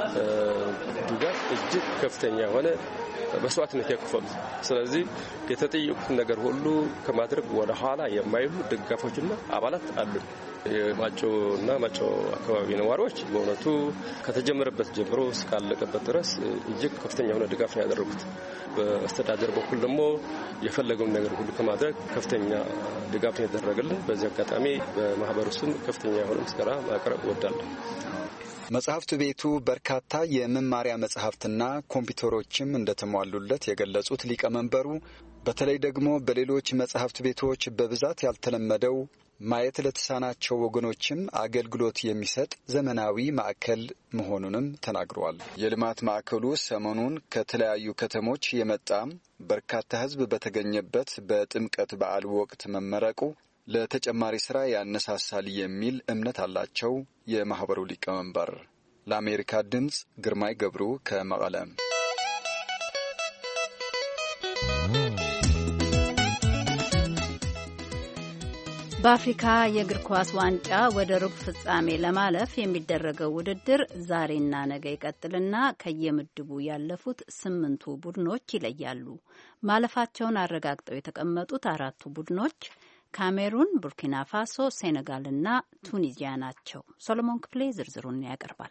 ድጋፍ እጅግ ከፍተኛ የሆነ በስዋዕትነት ያከፈሉት። ስለዚህ የተጠየቁትን ነገር ሁሉ ከማድረግ ወደ ኋላ የማይሉ ደጋፎችና አባላት አሉ። የማጮና ማጮ አካባቢ ነዋሪዎች በእውነቱ ከተጀመረበት ጀምሮ እስካለቀበት ድረስ እጅግ ከፍተኛ የሆነ ድጋፍ ነው ያደረጉት። በአስተዳደር በኩል ደግሞ የፈለገውን ነገር ሁሉ ከማድረግ ከፍተኛ ድጋፍ ነው ያደረገልን። በዚህ አጋጣሚ በማህበሩ ስም ከፍተኛ የሆነ ምስጋና ማቅረብ እወዳለሁ። መጽሐፍት ቤቱ በርካታ የመማሪያ መጽሐፍትና ኮምፒውተሮችም እንደተሟሉለት የገለጹት ሊቀመንበሩ በተለይ ደግሞ በሌሎች መጽሐፍት ቤቶች በብዛት ያልተለመደው ማየት ለተሳናቸው ወገኖችም አገልግሎት የሚሰጥ ዘመናዊ ማዕከል መሆኑንም ተናግረዋል። የልማት ማዕከሉ ሰሞኑን ከተለያዩ ከተሞች የመጣ በርካታ ሕዝብ በተገኘበት በጥምቀት በዓል ወቅት መመረቁ ለተጨማሪ ስራ ያነሳሳል የሚል እምነት አላቸው የማህበሩ ሊቀመንበር። ለአሜሪካ ድምጽ ግርማይ ገብሩ ከመቀለ። በአፍሪካ የእግር ኳስ ዋንጫ ወደ ሩብ ፍጻሜ ለማለፍ የሚደረገው ውድድር ዛሬና ነገ ይቀጥልና ከየምድቡ ያለፉት ስምንቱ ቡድኖች ይለያሉ። ማለፋቸውን አረጋግጠው የተቀመጡት አራቱ ቡድኖች ካሜሩን፣ ቡርኪና ፋሶ፣ ሴኔጋልና ቱኒዚያ ናቸው። ሶሎሞን ክፍሌ ዝርዝሩን ያቀርባል።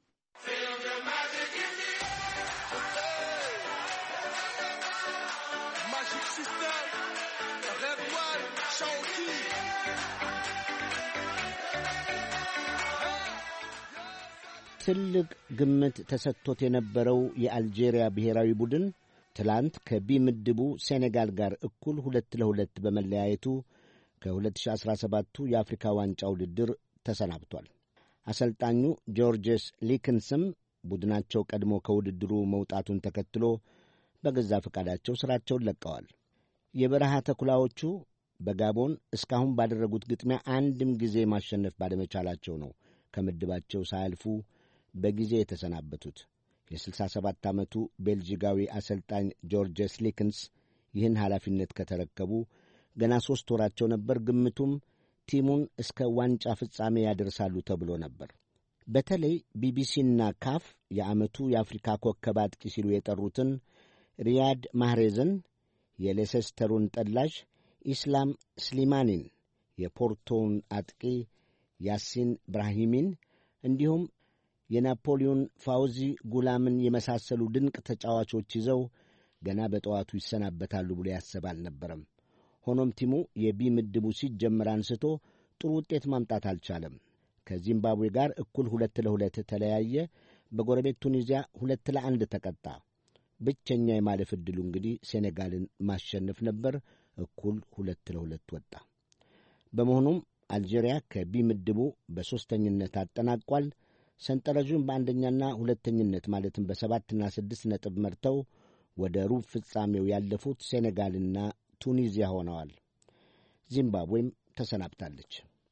ትልቅ ግምት ተሰጥቶት የነበረው የአልጄሪያ ብሔራዊ ቡድን ትላንት ከቢ ምድቡ ሴኔጋል ጋር እኩል ሁለት ለሁለት በመለያየቱ ከሁለት ሺህ አስራ ሰባቱ የአፍሪካ ዋንጫ ውድድር ተሰናብቷል። አሰልጣኙ ጆርጅስ ሊክንስም ቡድናቸው ቀድሞ ከውድድሩ መውጣቱን ተከትሎ በገዛ ፈቃዳቸው ሥራቸውን ለቀዋል። የበረሃ ተኩላዎቹ በጋቦን እስካሁን ባደረጉት ግጥሚያ አንድም ጊዜ ማሸነፍ ባለመቻላቸው ነው ከምድባቸው ሳያልፉ በጊዜ የተሰናበቱት። የስልሳ ሰባት ዓመቱ ቤልጂጋዊ አሰልጣኝ ጆርጅስ ሊክንስ ይህን ኃላፊነት ከተረከቡ ገና ሦስት ወራቸው ነበር። ግምቱም ቲሙን እስከ ዋንጫ ፍጻሜ ያደርሳሉ ተብሎ ነበር። በተለይ ቢቢሲና ካፍ የዓመቱ የአፍሪካ ኮከብ አጥቂ ሲሉ የጠሩትን ሪያድ ማህሬዝን፣ የሌሴስተሩን ጠላሽ ኢስላም ስሊማኒን፣ የፖርቶውን አጥቂ ያሲን ብራሂሚን እንዲሁም የናፖሊዮን ፋውዚ ጉላምን የመሳሰሉ ድንቅ ተጫዋቾች ይዘው ገና በጠዋቱ ይሰናበታሉ ብሎ ያሰብ አልነበረም። ሆኖም ቲሙ የቢ ምድቡ ሲጀመር አንስቶ ጥሩ ውጤት ማምጣት አልቻለም። ከዚምባብዌ ጋር እኩል ሁለት ለሁለት ተለያየ። በጎረቤት ቱኒዚያ ሁለት ለአንድ ተቀጣ። ብቸኛ የማለፍ ዕድሉ እንግዲህ ሴኔጋልን ማሸነፍ ነበር። እኩል ሁለት ለሁለት ወጣ። በመሆኑም አልጄሪያ ከቢ ምድቡ በሦስተኝነት አጠናቋል። ሰንጠረዡን በአንደኛና ሁለተኝነት ማለትም በሰባትና ስድስት ነጥብ መርተው ወደ ሩብ ፍጻሜው ያለፉት ሴኔጋልና ቱኒዚያ ሆነዋል። ዚምባብዌም ተሰናብታለች።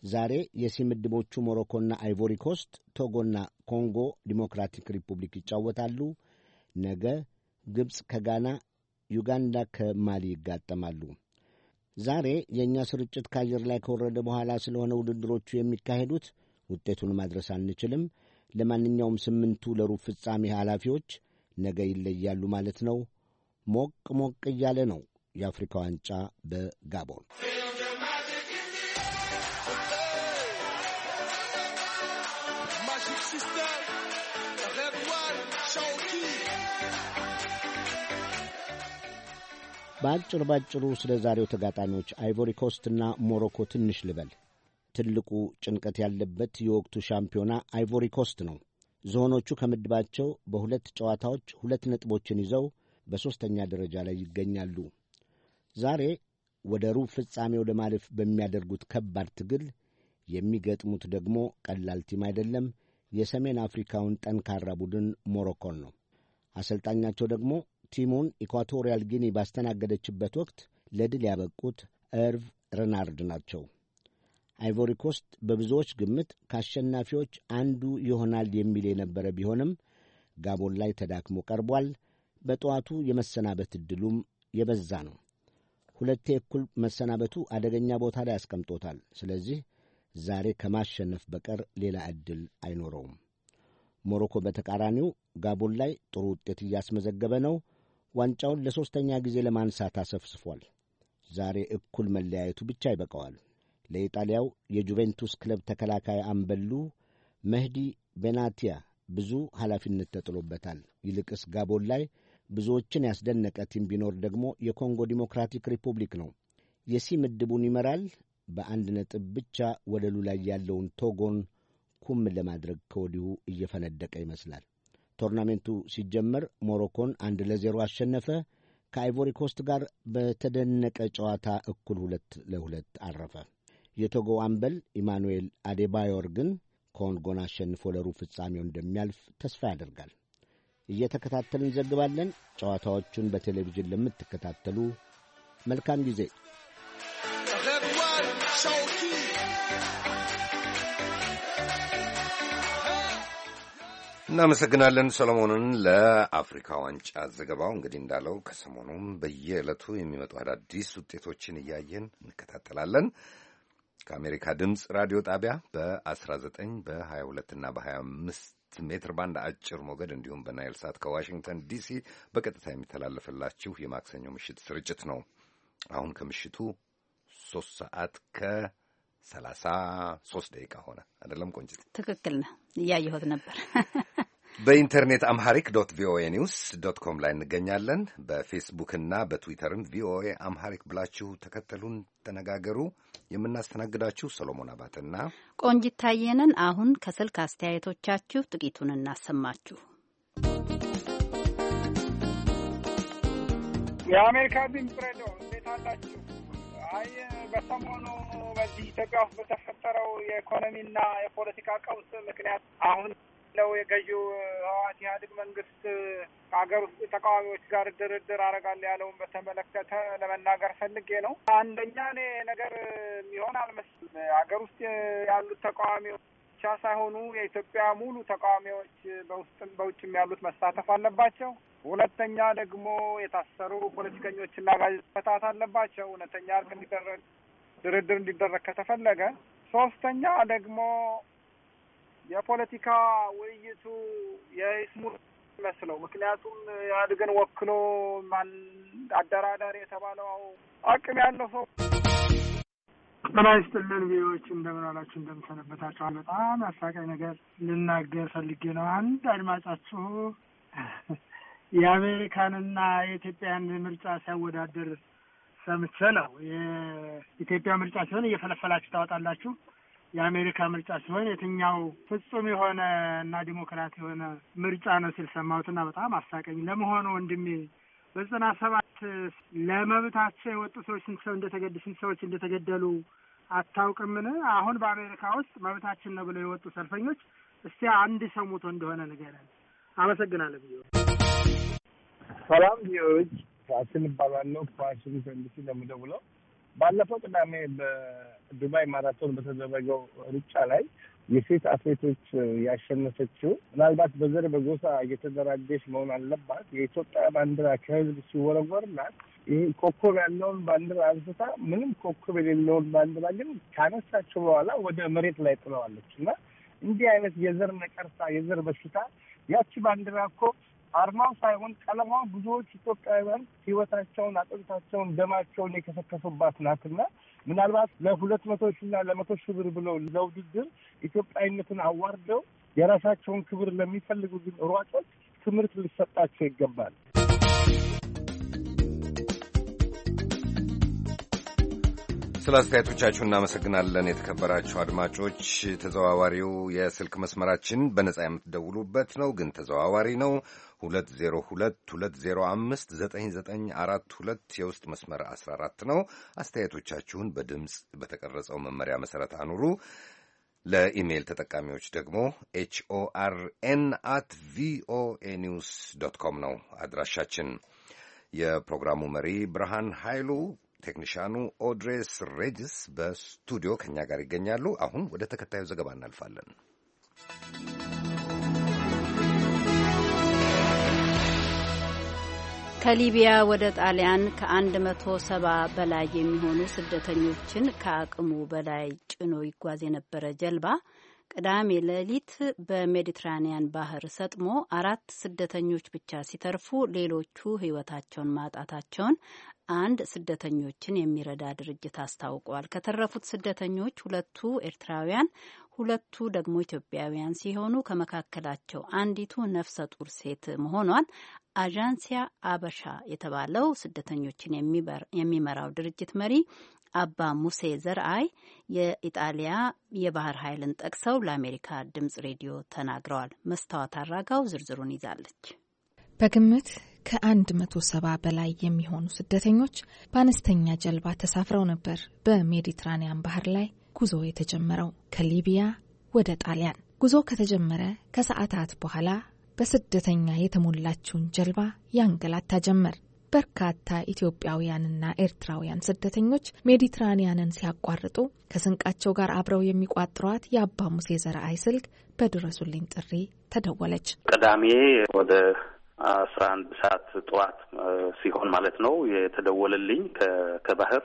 ዛሬ የሲ ምድቦቹ ሞሮኮና አይቮሪ ኮስት፣ ቶጎና ኮንጎ ዲሞክራቲክ ሪፑብሊክ ይጫወታሉ። ነገ ግብፅ ከጋና፣ ዩጋንዳ ከማሊ ይጋጠማሉ። ዛሬ የእኛ ስርጭት ከአየር ላይ ከወረደ በኋላ ስለሆነ ውድድሮቹ የሚካሄዱት ውጤቱን ማድረስ አንችልም። ለማንኛውም ስምንቱ ለሩብ ፍጻሜ ኃላፊዎች ነገ ይለያሉ ማለት ነው። ሞቅ ሞቅ እያለ ነው የአፍሪካ ዋንጫ በጋቦን። በአጭር ባጭሩ ስለ ዛሬው ተጋጣሚዎች አይቮሪ ኮስትና ሞሮኮ ትንሽ ልበል። ትልቁ ጭንቀት ያለበት የወቅቱ ሻምፒዮና አይቮሪ ኮስት ነው። ዝሆኖቹ ከምድባቸው በሁለት ጨዋታዎች ሁለት ነጥቦችን ይዘው በሦስተኛ ደረጃ ላይ ይገኛሉ። ዛሬ ወደ ሩብ ፍጻሜው ለማለፍ በሚያደርጉት ከባድ ትግል የሚገጥሙት ደግሞ ቀላል ቲም አይደለም። የሰሜን አፍሪካውን ጠንካራ ቡድን ሞሮኮን ነው። አሰልጣኛቸው ደግሞ ቲሙን ኢኳቶሪያል ጊኒ ባስተናገደችበት ወቅት ለድል ያበቁት እርቭ ረናርድ ናቸው። አይቮሪ ኮስት በብዙዎች ግምት ከአሸናፊዎች አንዱ ይሆናል የሚል የነበረ ቢሆንም ጋቦን ላይ ተዳክሞ ቀርቧል። በጠዋቱ የመሰናበት ዕድሉም የበዛ ነው። ሁለቴ እኩል መሰናበቱ አደገኛ ቦታ ላይ ያስቀምጦታል። ስለዚህ ዛሬ ከማሸነፍ በቀር ሌላ ዕድል አይኖረውም። ሞሮኮ በተቃራኒው ጋቦን ላይ ጥሩ ውጤት እያስመዘገበ ነው። ዋንጫውን ለሦስተኛ ጊዜ ለማንሳት አሰፍስፏል። ዛሬ እኩል መለያየቱ ብቻ ይበቃዋል። ለኢጣሊያው የጁቬንቱስ ክለብ ተከላካይ አምበሉ መህዲ ቤናቲያ ብዙ ኃላፊነት ተጥሎበታል። ይልቅስ ጋቦን ላይ ብዙዎችን ያስደነቀ ቲም ቢኖር ደግሞ የኮንጎ ዲሞክራቲክ ሪፑብሊክ ነው። የሲ ምድቡን ይመራል። በአንድ ነጥብ ብቻ ወለሉ ላይ ያለውን ቶጎን ኩም ለማድረግ ከወዲሁ እየፈነደቀ ይመስላል። ቶርናሜንቱ ሲጀመር ሞሮኮን አንድ ለዜሮ አሸነፈ። ከአይቮሪ ኮስት ጋር በተደነቀ ጨዋታ እኩል ሁለት ለሁለት አረፈ። የቶጎ አምበል ኢማኑኤል አዴባዮር ግን ኮንጎን አሸንፎ ለሩብ ፍጻሜው እንደሚያልፍ ተስፋ ያደርጋል። እየተከታተልን እንዘግባለን። ጨዋታዎቹን በቴሌቪዥን ለምትከታተሉ መልካም ጊዜ። እናመሰግናለን ሰሎሞንን ለአፍሪካ ዋንጫ ዘገባው። እንግዲህ እንዳለው ከሰሞኑም በየዕለቱ የሚመጡ አዳዲስ ውጤቶችን እያየን እንከታተላለን። ከአሜሪካ ድምፅ ራዲዮ ጣቢያ በአስራ ዘጠኝ በሀያ ሁለት እና በሀያ አምስት ሜትር ባንድ አጭር ሞገድ እንዲሁም በናይል ሳት ከዋሽንግተን ዲሲ በቀጥታ የሚተላለፍላችሁ የማክሰኞ ምሽት ስርጭት ነው። አሁን ከምሽቱ ሶስት ሰዓት ከሰላሳ ሶስት ደቂቃ ሆነ። አይደለም ቆንጅት? ትክክል ነው። እያየሁት ነበር። በኢንተርኔት አምሃሪክ ዶት ቪኦኤ ኒውስ ዶት ኮም ላይ እንገኛለን። በፌስቡክና በትዊተርም ቪኦኤ አምሃሪክ ብላችሁ ተከተሉን፣ ተነጋገሩ። የምናስተናግዳችሁ ሰሎሞን አባተና ቆንጂት ታየንን። አሁን ከስልክ አስተያየቶቻችሁ ጥቂቱን እናሰማችሁ። የአሜሪካ ድምፅ ሬዲዮ እንዴት አላችሁ? አይ በሰሞኑ በዚህ ኢትዮጵያ ውስጥ በተፈጠረው የኢኮኖሚና የፖለቲካ ቀውስ ምክንያት አሁን ለው የገዢው ህወሓት ኢህአዴግ መንግስት ከሀገር ውስጥ ተቃዋሚዎች ጋር ድርድር አደርጋለሁ ያለውን በተመለከተ ለመናገር ፈልጌ ነው። አንደኛ እኔ ነገር የሚሆን አልመስልም። ሀገር ውስጥ ያሉት ተቃዋሚዎች ብቻ ሳይሆኑ የኢትዮጵያ ሙሉ ተቃዋሚዎች በውስጥም በውጭም ያሉት መሳተፍ አለባቸው። ሁለተኛ ደግሞ የታሰሩ ፖለቲከኞችና ጋዜጠኞች መፈታት አለባቸው፣ እውነተኛ እርቅ እንዲደረግ ድርድር እንዲደረግ ከተፈለገ። ሶስተኛ ደግሞ የፖለቲካ ውይይቱ የይስሙር መስለው፣ ምክንያቱም ኢህአዴግን ወክሎ ማን አደራዳሪ የተባለው አቅም ያለው ሰው። ጤና ይስጥልን ቪዲዮዎች እንደምን አላችሁ? እንደምን ሰነበታችሁ? በጣም አሳቃይ ነገር ልናገር ፈልጌ ነው። አንድ አድማጫችሁ የአሜሪካንና የኢትዮጵያን ምርጫ ሲያወዳደር ሰምቼ ነው። የኢትዮጵያ ምርጫ ሲሆን እየፈለፈላችሁ ታወጣላችሁ፣ የአሜሪካ ምርጫ ሲሆን የትኛው ፍጹም የሆነ እና ዲሞክራት የሆነ ምርጫ ነው ሲል ሰማሁትና በጣም አሳቀኝ። ለመሆኑ ወንድሜ በዘጠና ሰባት ለመብታቸው የወጡ ሰዎች ስንት ሰው እንደተገደ ስንት ሰዎች እንደተገደሉ አታውቅምን? አሁን በአሜሪካ ውስጥ መብታችን ነው ብለው የወጡ ሰልፈኞች እስቲ አንድ ሰው ሞቶ እንደሆነ ንገረን። አመሰግናለሁ። ቢዮ ሰላም ቢዮች ፋሲል እባላለሁ። ከዋሽንግተን ዲሲ ለምደውለው ባለፈው ቅዳሜ በዱባይ ማራቶን በተደረገው ሩጫ ላይ የሴት አትሌቶች ያሸነፈችው ምናልባት በዘር በጎሳ እየተደራጀች መሆን አለባት። የኢትዮጵያ ባንዲራ ከህዝብ ሲወረወርላት ይህ ኮከብ ያለውን ባንዲራ አንስታ ምንም ኮከብ የሌለውን ባንዲራ ግን ካነሳቸው በኋላ ወደ መሬት ላይ ጥለዋለች እና እንዲህ አይነት የዘር ነቀርሳ የዘር በሽታ ያቺ ባንዲራ እኮ አርማው ሳይሆን ቀለሟ ብዙዎች ኢትዮጵያውያን ህይወታቸውን አጥንታቸውን ደማቸውን የከሰከሱባት ናትና ምናልባት ለሁለት መቶ ሺና ለመቶ ሺህ ብር ብለው ለውድድር ኢትዮጵያዊነትን አዋርደው የራሳቸውን ክብር ለሚፈልጉ ግን ሯጮች ትምህርት ሊሰጣቸው ይገባል። ስለ አስተያየቶቻችሁ እናመሰግናለን። የተከበራችሁ አድማጮች፣ ተዘዋዋሪው የስልክ መስመራችን በነጻ የምትደውሉበት ነው፣ ግን ተዘዋዋሪ ነው። ሁለት ዜሮ ሁለት ሁለት ዜሮ አምስት ዘጠኝ ዘጠኝ አራት ሁለት የውስጥ መስመር አስራ አራት ነው። አስተያየቶቻችሁን በድምፅ በተቀረጸው መመሪያ መሰረት አኑሩ። ለኢሜይል ተጠቃሚዎች ደግሞ ኤችኦአርኤን አት ቪኦኤ ኒውስ ዶት ኮም ነው አድራሻችን። የፕሮግራሙ መሪ ብርሃን ኃይሉ፣ ቴክኒሻኑ ኦድሬስ ሬጅስ በስቱዲዮ ከኛ ጋር ይገኛሉ። አሁን ወደ ተከታዩ ዘገባ እናልፋለን። ከሊቢያ ወደ ጣሊያን ከአንድ መቶ ሰባ በላይ የሚሆኑ ስደተኞችን ከአቅሙ በላይ ጭኖ ይጓዝ የነበረ ጀልባ ቅዳሜ ሌሊት በሜዲትራኒያን ባህር ሰጥሞ አራት ስደተኞች ብቻ ሲተርፉ ሌሎቹ ሕይወታቸውን ማጣታቸውን አንድ ስደተኞችን የሚረዳ ድርጅት አስታውቋል። ከተረፉት ስደተኞች ሁለቱ ኤርትራውያን፣ ሁለቱ ደግሞ ኢትዮጵያውያን ሲሆኑ ከመካከላቸው አንዲቱ ነፍሰ ጡር ሴት መሆኗን አዣንሲያ አበሻ የተባለው ስደተኞችን የሚመራው ድርጅት መሪ አባ ሙሴ ዘርአይ የኢጣሊያ የባህር ኃይልን ጠቅሰው ለአሜሪካ ድምጽ ሬዲዮ ተናግረዋል። መስታወት አራጋው ዝርዝሩን ይዛለች። በግምት ከአንድ መቶ ሰባ በላይ የሚሆኑ ስደተኞች በአነስተኛ ጀልባ ተሳፍረው ነበር በሜዲትራኒያን ባህር ላይ ጉዞ የተጀመረው ከሊቢያ ወደ ጣሊያን። ጉዞ ከተጀመረ ከሰዓታት በኋላ በስደተኛ የተሞላችውን ጀልባ ያንገላታ ጀመር። በርካታ ኢትዮጵያውያንና ኤርትራውያን ስደተኞች ሜዲትራኒያንን ሲያቋርጡ ከስንቃቸው ጋር አብረው የሚቋጥሯት የአባ ሙሴ ዘርአይ ስልክ በድረሱልኝ ጥሪ ተደወለች። ቅዳሜ ወደ አስራ አንድ ሰዓት ጠዋት ሲሆን ማለት ነው የተደወለልኝ ከባህር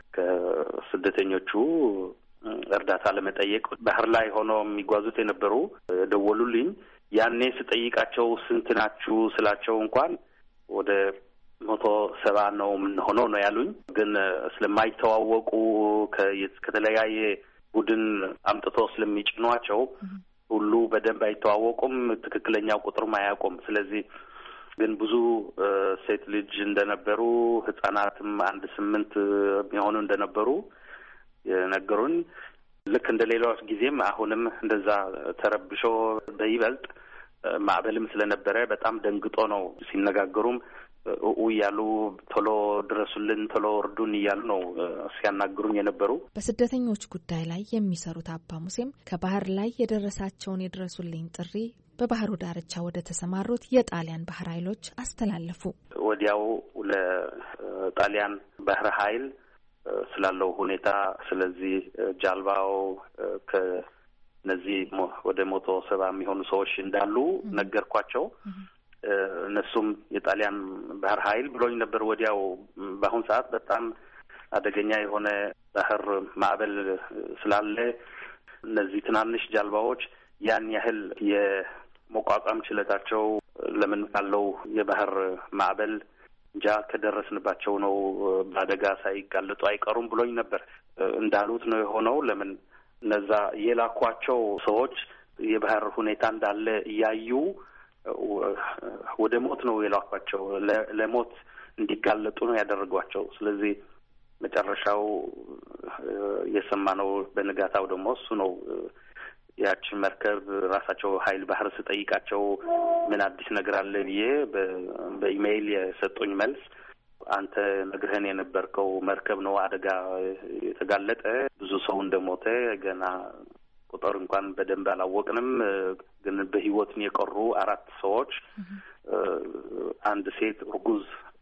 ከስደተኞቹ እርዳታ ለመጠየቅ ባህር ላይ ሆነው የሚጓዙት የነበሩ ደወሉልኝ። ያኔ ስጠይቃቸው ስንት ናችሁ ስላቸው እንኳን ወደ መቶ ሰባ ነው የምንሆነው ነው ያሉኝ። ግን ስለማይተዋወቁ ከተለያየ ቡድን አምጥቶ ስለሚጭኗቸው ሁሉ በደንብ አይተዋወቁም፣ ትክክለኛው ቁጥሩም አያውቁም። ስለዚህ ግን ብዙ ሴት ልጅ እንደነበሩ፣ ህጻናትም አንድ ስምንት የሚሆኑ እንደነበሩ የነገሩን። ልክ እንደ ሌላው ጊዜም አሁንም እንደዛ ተረብሾ በይበልጥ ማዕበልም ስለነበረ በጣም ደንግጦ ነው ሲነጋገሩም እያሉ ቶሎ ድረሱልን፣ ቶሎ እርዱን እያሉ ነው ሲያናግሩኝ የነበሩ። በስደተኞች ጉዳይ ላይ የሚሰሩት አባ ሙሴም ከባህር ላይ የደረሳቸውን የድረሱልኝ ጥሪ በባህሩ ዳርቻ ወደ ተሰማሩት የጣሊያን ባህር ኃይሎች አስተላለፉ። ወዲያው ለጣሊያን ባህር ኃይል ስላለው ሁኔታ፣ ስለዚህ ጃልባው ከነዚህ ወደ መቶ ሰባ የሚሆኑ ሰዎች እንዳሉ ነገርኳቸው። እነሱም የጣሊያን ባህር ኃይል ብሎኝ ነበር ወዲያው። በአሁን ሰዓት በጣም አደገኛ የሆነ ባህር ማዕበል ስላለ እነዚህ ትናንሽ ጃልባዎች ያን ያህል የመቋቋም ችሎታቸው ለምን ካለው የባህር ማዕበል እንጃ ከደረስንባቸው ነው በአደጋ ሳይጋለጡ አይቀሩም ብሎኝ ነበር። እንዳሉት ነው የሆነው። ለምን እነዛ የላኳቸው ሰዎች የባህር ሁኔታ እንዳለ እያዩ ወደ ሞት ነው የላኳቸው፣ ለሞት እንዲጋለጡ ነው ያደረጓቸው። ስለዚህ መጨረሻው የሰማነው በንጋታው ደግሞ እሱ ነው። ያችን መርከብ ራሳቸው ኃይል ባህር ስጠይቃቸው ምን አዲስ ነገር አለ ብዬ በኢሜይል የሰጡኝ መልስ አንተ ነግረህን የነበርከው መርከብ ነው አደጋ የተጋለጠ፣ ብዙ ሰው እንደሞተ ገና ቁጥር እንኳን በደንብ አላወቅንም፣ ግን በህይወት የቀሩ አራት ሰዎች፣ አንድ ሴት እርጉዝ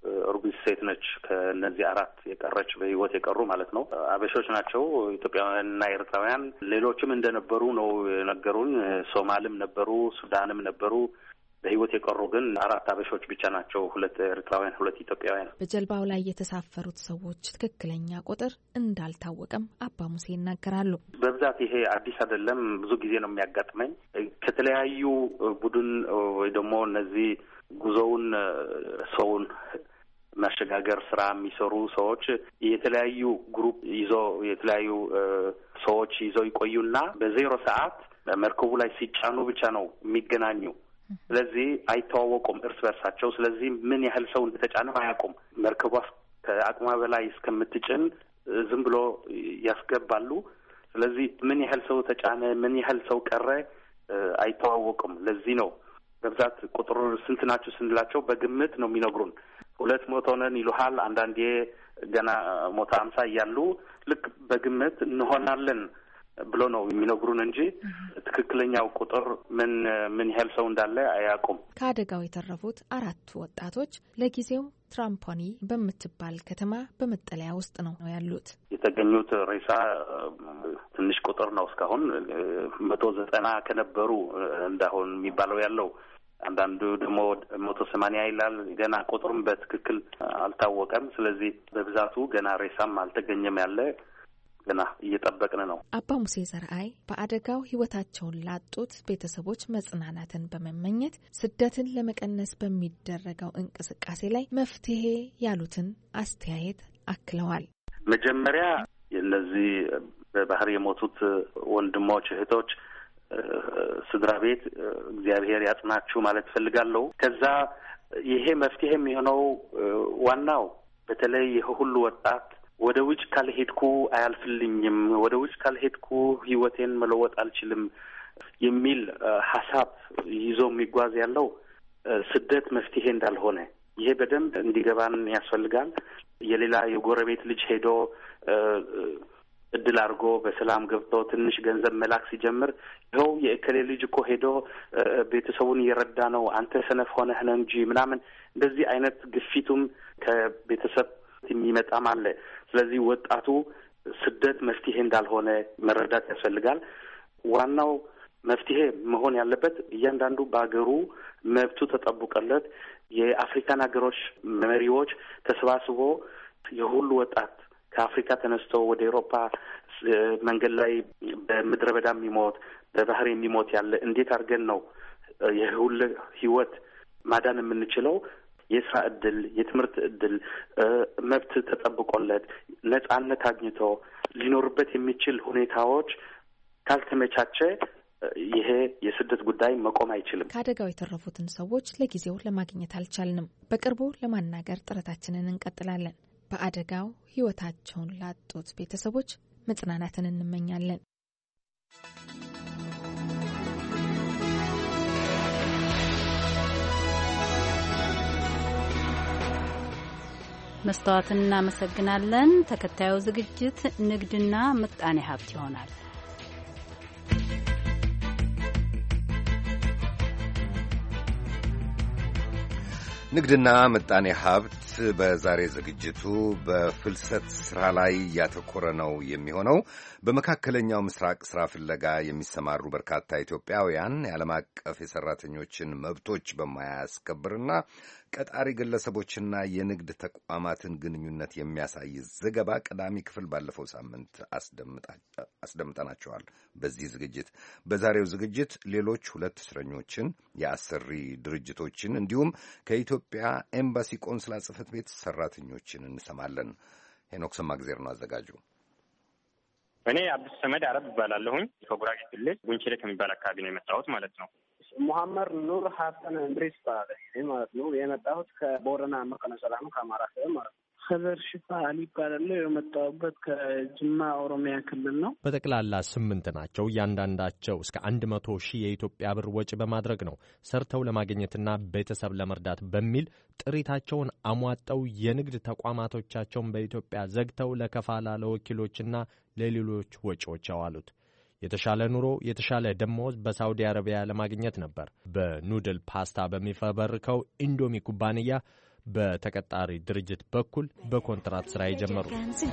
እርጉዝ ሴት ነች። ከነዚህ አራት የቀረች በህይወት የቀሩ ማለት ነው አበሾች ናቸው። ኢትዮጵያውያንና ኤርትራውያን ሌሎችም እንደነበሩ ነው የነገሩን። ሶማልም ነበሩ፣ ሱዳንም ነበሩ። በህይወት የቀሩ ግን አራት አበሾች ብቻ ናቸው። ሁለት ኤርትራውያን፣ ሁለት ኢትዮጵያውያን። በጀልባው ላይ የተሳፈሩት ሰዎች ትክክለኛ ቁጥር እንዳልታወቀም አባ ሙሴ ይናገራሉ። በብዛት ይሄ አዲስ አይደለም፣ ብዙ ጊዜ ነው የሚያጋጥመኝ። ከተለያዩ ቡድን ወይ ደግሞ እነዚህ ጉዞውን ሰውን ማሸጋገር ስራ የሚሰሩ ሰዎች የተለያዩ ግሩፕ ይዞ የተለያዩ ሰዎች ይዘው ይቆዩና በዜሮ ሰዓት መርከቡ ላይ ሲጫኑ ብቻ ነው የሚገናኙ። ስለዚህ አይተዋወቁም እርስ በርሳቸው። ስለዚህ ምን ያህል ሰው እንደተጫነ አያውቁም። መርከቧ ከአቅሟ በላይ እስከምትጭን ዝም ብሎ ያስገባሉ። ስለዚህ ምን ያህል ሰው ተጫነ፣ ምን ያህል ሰው ቀረ አይተዋወቁም። ለዚህ ነው በብዛት ቁጥሩ ስንት ናችሁ ስንላቸው በግምት ነው የሚነግሩን። ሁለት መቶ ነን ይሉሃል። አንዳንዴ ገና ሞታ አምሳ እያሉ ልክ በግምት እንሆናለን ብሎ ነው የሚነግሩን እንጂ ትክክለኛው ቁጥር ምን ምን ያህል ሰው እንዳለ አያውቁም። ከአደጋው የተረፉት አራቱ ወጣቶች ለጊዜው ትራምፖኒ በምትባል ከተማ በመጠለያ ውስጥ ነው ያሉት። የተገኙት ሬሳ ትንሽ ቁጥር ነው። እስካሁን መቶ ዘጠና ከነበሩ እንዳሁን የሚባለው ያለው። አንዳንዱ ደግሞ መቶ ሰማንያ ይላል። ገና ቁጥሩም በትክክል አልታወቀም። ስለዚህ በብዛቱ ገና ሬሳም አልተገኘም ያለ ገና እየጠበቅን ነው። አባ ሙሴ ዘርአይ በአደጋው ህይወታቸውን ላጡት ቤተሰቦች መጽናናትን በመመኘት ስደትን ለመቀነስ በሚደረገው እንቅስቃሴ ላይ መፍትሄ ያሉትን አስተያየት አክለዋል። መጀመሪያ እነዚህ በባህር የሞቱት ወንድሞች እህቶች ስድራ ቤት እግዚአብሔር ያጽናችሁ ማለት ፈልጋለሁ። ከዛ ይሄ መፍትሄ የሚሆነው ዋናው በተለይ ሁሉ ወጣት ወደ ውጭ ካልሄድኩ አያልፍልኝም፣ ወደ ውጭ ካልሄድኩ ህይወቴን መለወጥ አልችልም የሚል ሀሳብ ይዞ የሚጓዝ ያለው ስደት መፍትሄ እንዳልሆነ ይሄ በደንብ እንዲገባን ያስፈልጋል። የሌላ የጎረቤት ልጅ ሄዶ እድል አድርጎ በሰላም ገብቶ ትንሽ ገንዘብ መላክ ሲጀምር ይኸው የእከሌ ልጅ እኮ ሄዶ ቤተሰቡን እየረዳ ነው፣ አንተ ሰነፍ ሆነህ ነው እንጂ ምናምን እንደዚህ አይነት ግፊቱም ከቤተሰብ የሚመጣም አለ። ስለዚህ ወጣቱ ስደት መፍትሄ እንዳልሆነ መረዳት ያስፈልጋል። ዋናው መፍትሄ መሆን ያለበት እያንዳንዱ በሀገሩ መብቱ ተጠብቆለት የአፍሪካን ሀገሮች መሪዎች ተሰባስቦ የሁሉ ወጣት ከአፍሪካ ተነስቶ ወደ ኤሮፓ መንገድ ላይ በምድረ በዳ የሚሞት በባህር የሚሞት ያለ እንዴት አድርገን ነው የሁሉ ህይወት ማዳን የምንችለው? የስራ እድል፣ የትምህርት እድል፣ መብት ተጠብቆለት ነጻነት አግኝቶ ሊኖርበት የሚችል ሁኔታዎች ካልተመቻቸ ይሄ የስደት ጉዳይ መቆም አይችልም። ከአደጋው የተረፉትን ሰዎች ለጊዜው ለማግኘት አልቻልንም። በቅርቡ ለማናገር ጥረታችንን እንቀጥላለን። በአደጋው ህይወታቸውን ላጡት ቤተሰቦች መጽናናትን እንመኛለን። መስታወትን እናመሰግናለን። ተከታዩ ዝግጅት ንግድና ምጣኔ ሀብት ይሆናል። ንግድና ምጣኔ ሀብት በዛሬ ዝግጅቱ በፍልሰት ስራ ላይ ያተኮረ ነው የሚሆነው። በመካከለኛው ምስራቅ ስራ ፍለጋ የሚሰማሩ በርካታ ኢትዮጵያውያን የዓለም አቀፍ የሰራተኞችን መብቶች በማያስከብርና ቀጣሪ ግለሰቦችና የንግድ ተቋማትን ግንኙነት የሚያሳይ ዘገባ ቀዳሚ ክፍል ባለፈው ሳምንት አስደምጠናቸዋል። በዚህ ዝግጅት በዛሬው ዝግጅት ሌሎች ሁለት እስረኞችን፣ የአሰሪ ድርጅቶችን እንዲሁም ከኢትዮጵያ ኤምባሲ ቆንስላ ጽሕፈት ቤት ሰራተኞችን እንሰማለን። ሄኖክ ሰማግዜር ነው አዘጋጁ። እኔ አብዱስ ሰመድ አረብ እባላለሁኝ። ከጉራጌ ክልል ጉንችሌ ከሚባል አካባቢ ነው የመጣሁት ማለት ነው። ሙሐመድ ኑር ሀሰን እንድሪስ ይባላል ማለት ነው። የመጣሁት ከቦረና መቀነ ሰላም ከአማራ ክልል ማለት ነው። ኸዘር ሽፋ አሊ ይባላል። የመጣሁበት ከጅማ ኦሮሚያ ክልል ነው። በጠቅላላ ስምንት ናቸው። እያንዳንዳቸው እስከ አንድ መቶ ሺህ የኢትዮጵያ ብር ወጪ በማድረግ ነው ሰርተው ለማግኘትና ቤተሰብ ለመርዳት በሚል ጥሪታቸውን አሟጠው የንግድ ተቋማቶቻቸውን በኢትዮጵያ ዘግተው ለከፋላ ለወኪሎችና ለሌሎች ወጪዎች ያዋሉት። የተሻለ ኑሮ፣ የተሻለ ደሞዝ በሳውዲ አረቢያ ለማግኘት ነበር። በኑድል ፓስታ በሚፈበርከው ኢንዶሚ ኩባንያ በተቀጣሪ ድርጅት በኩል በኮንትራት ስራ የጀመሩ።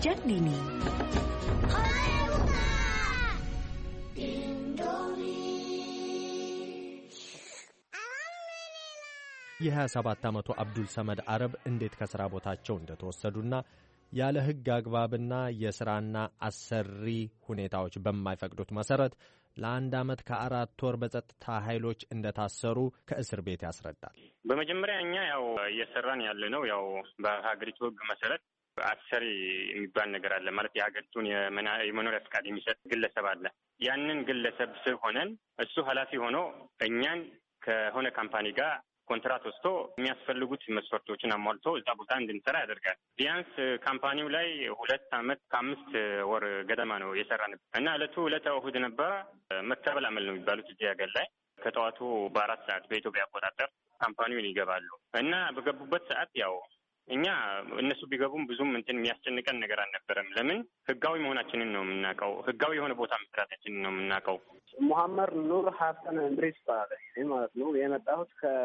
የሀያ ሰባት ዓመቱ አብዱል ሰመድ አረብ እንዴት ከሥራ ቦታቸው እንደተወሰዱና ያለ ሕግ አግባብና የሥራና አሰሪ ሁኔታዎች በማይፈቅዱት መሠረት ለአንድ ዓመት ከአራት ወር በጸጥታ ኃይሎች እንደታሰሩ ከእስር ቤት ያስረዳል። በመጀመሪያ እኛ ያው እየሰራን ያለ ነው ያው በሀገሪቱ ሕግ መሰረት አሰሪ የሚባል ነገር አለ። ማለት የሀገሪቱን የመኖሪያ ፈቃድ የሚሰጥ ግለሰብ አለ። ያንን ግለሰብ ስር ሆነን እሱ ኃላፊ ሆኖ እኛን ከሆነ ካምፓኒ ጋር ኮንትራት ወስዶ የሚያስፈልጉት መስፈርቶችን አሟልቶ እዛ ቦታ እንድንሰራ ያደርጋል። ቢያንስ ካምፓኒው ላይ ሁለት ዓመት ከአምስት ወር ገደማ ነው የሰራንበት እና ዕለቱ ዕለተ እሑድ ነበረ። መክተበል አመል ነው የሚባሉት እዚህ ሀገር ላይ ከጠዋቱ በአራት ሰዓት በኢትዮጵያ አቆጣጠር ካምፓኒውን ይገባሉ እና በገቡበት ሰዓት ያው እኛ እነሱ ቢገቡም ብዙም እንትን የሚያስጨንቀን ነገር አልነበረም። ለምን ህጋዊ መሆናችንን ነው የምናውቀው። ህጋዊ የሆነ ቦታ መስራታችንን ነው የምናውቀው። ሙሐመድ ኑር ሀሰን እንድሪስ ባለ ማለት ነው የመጣሁት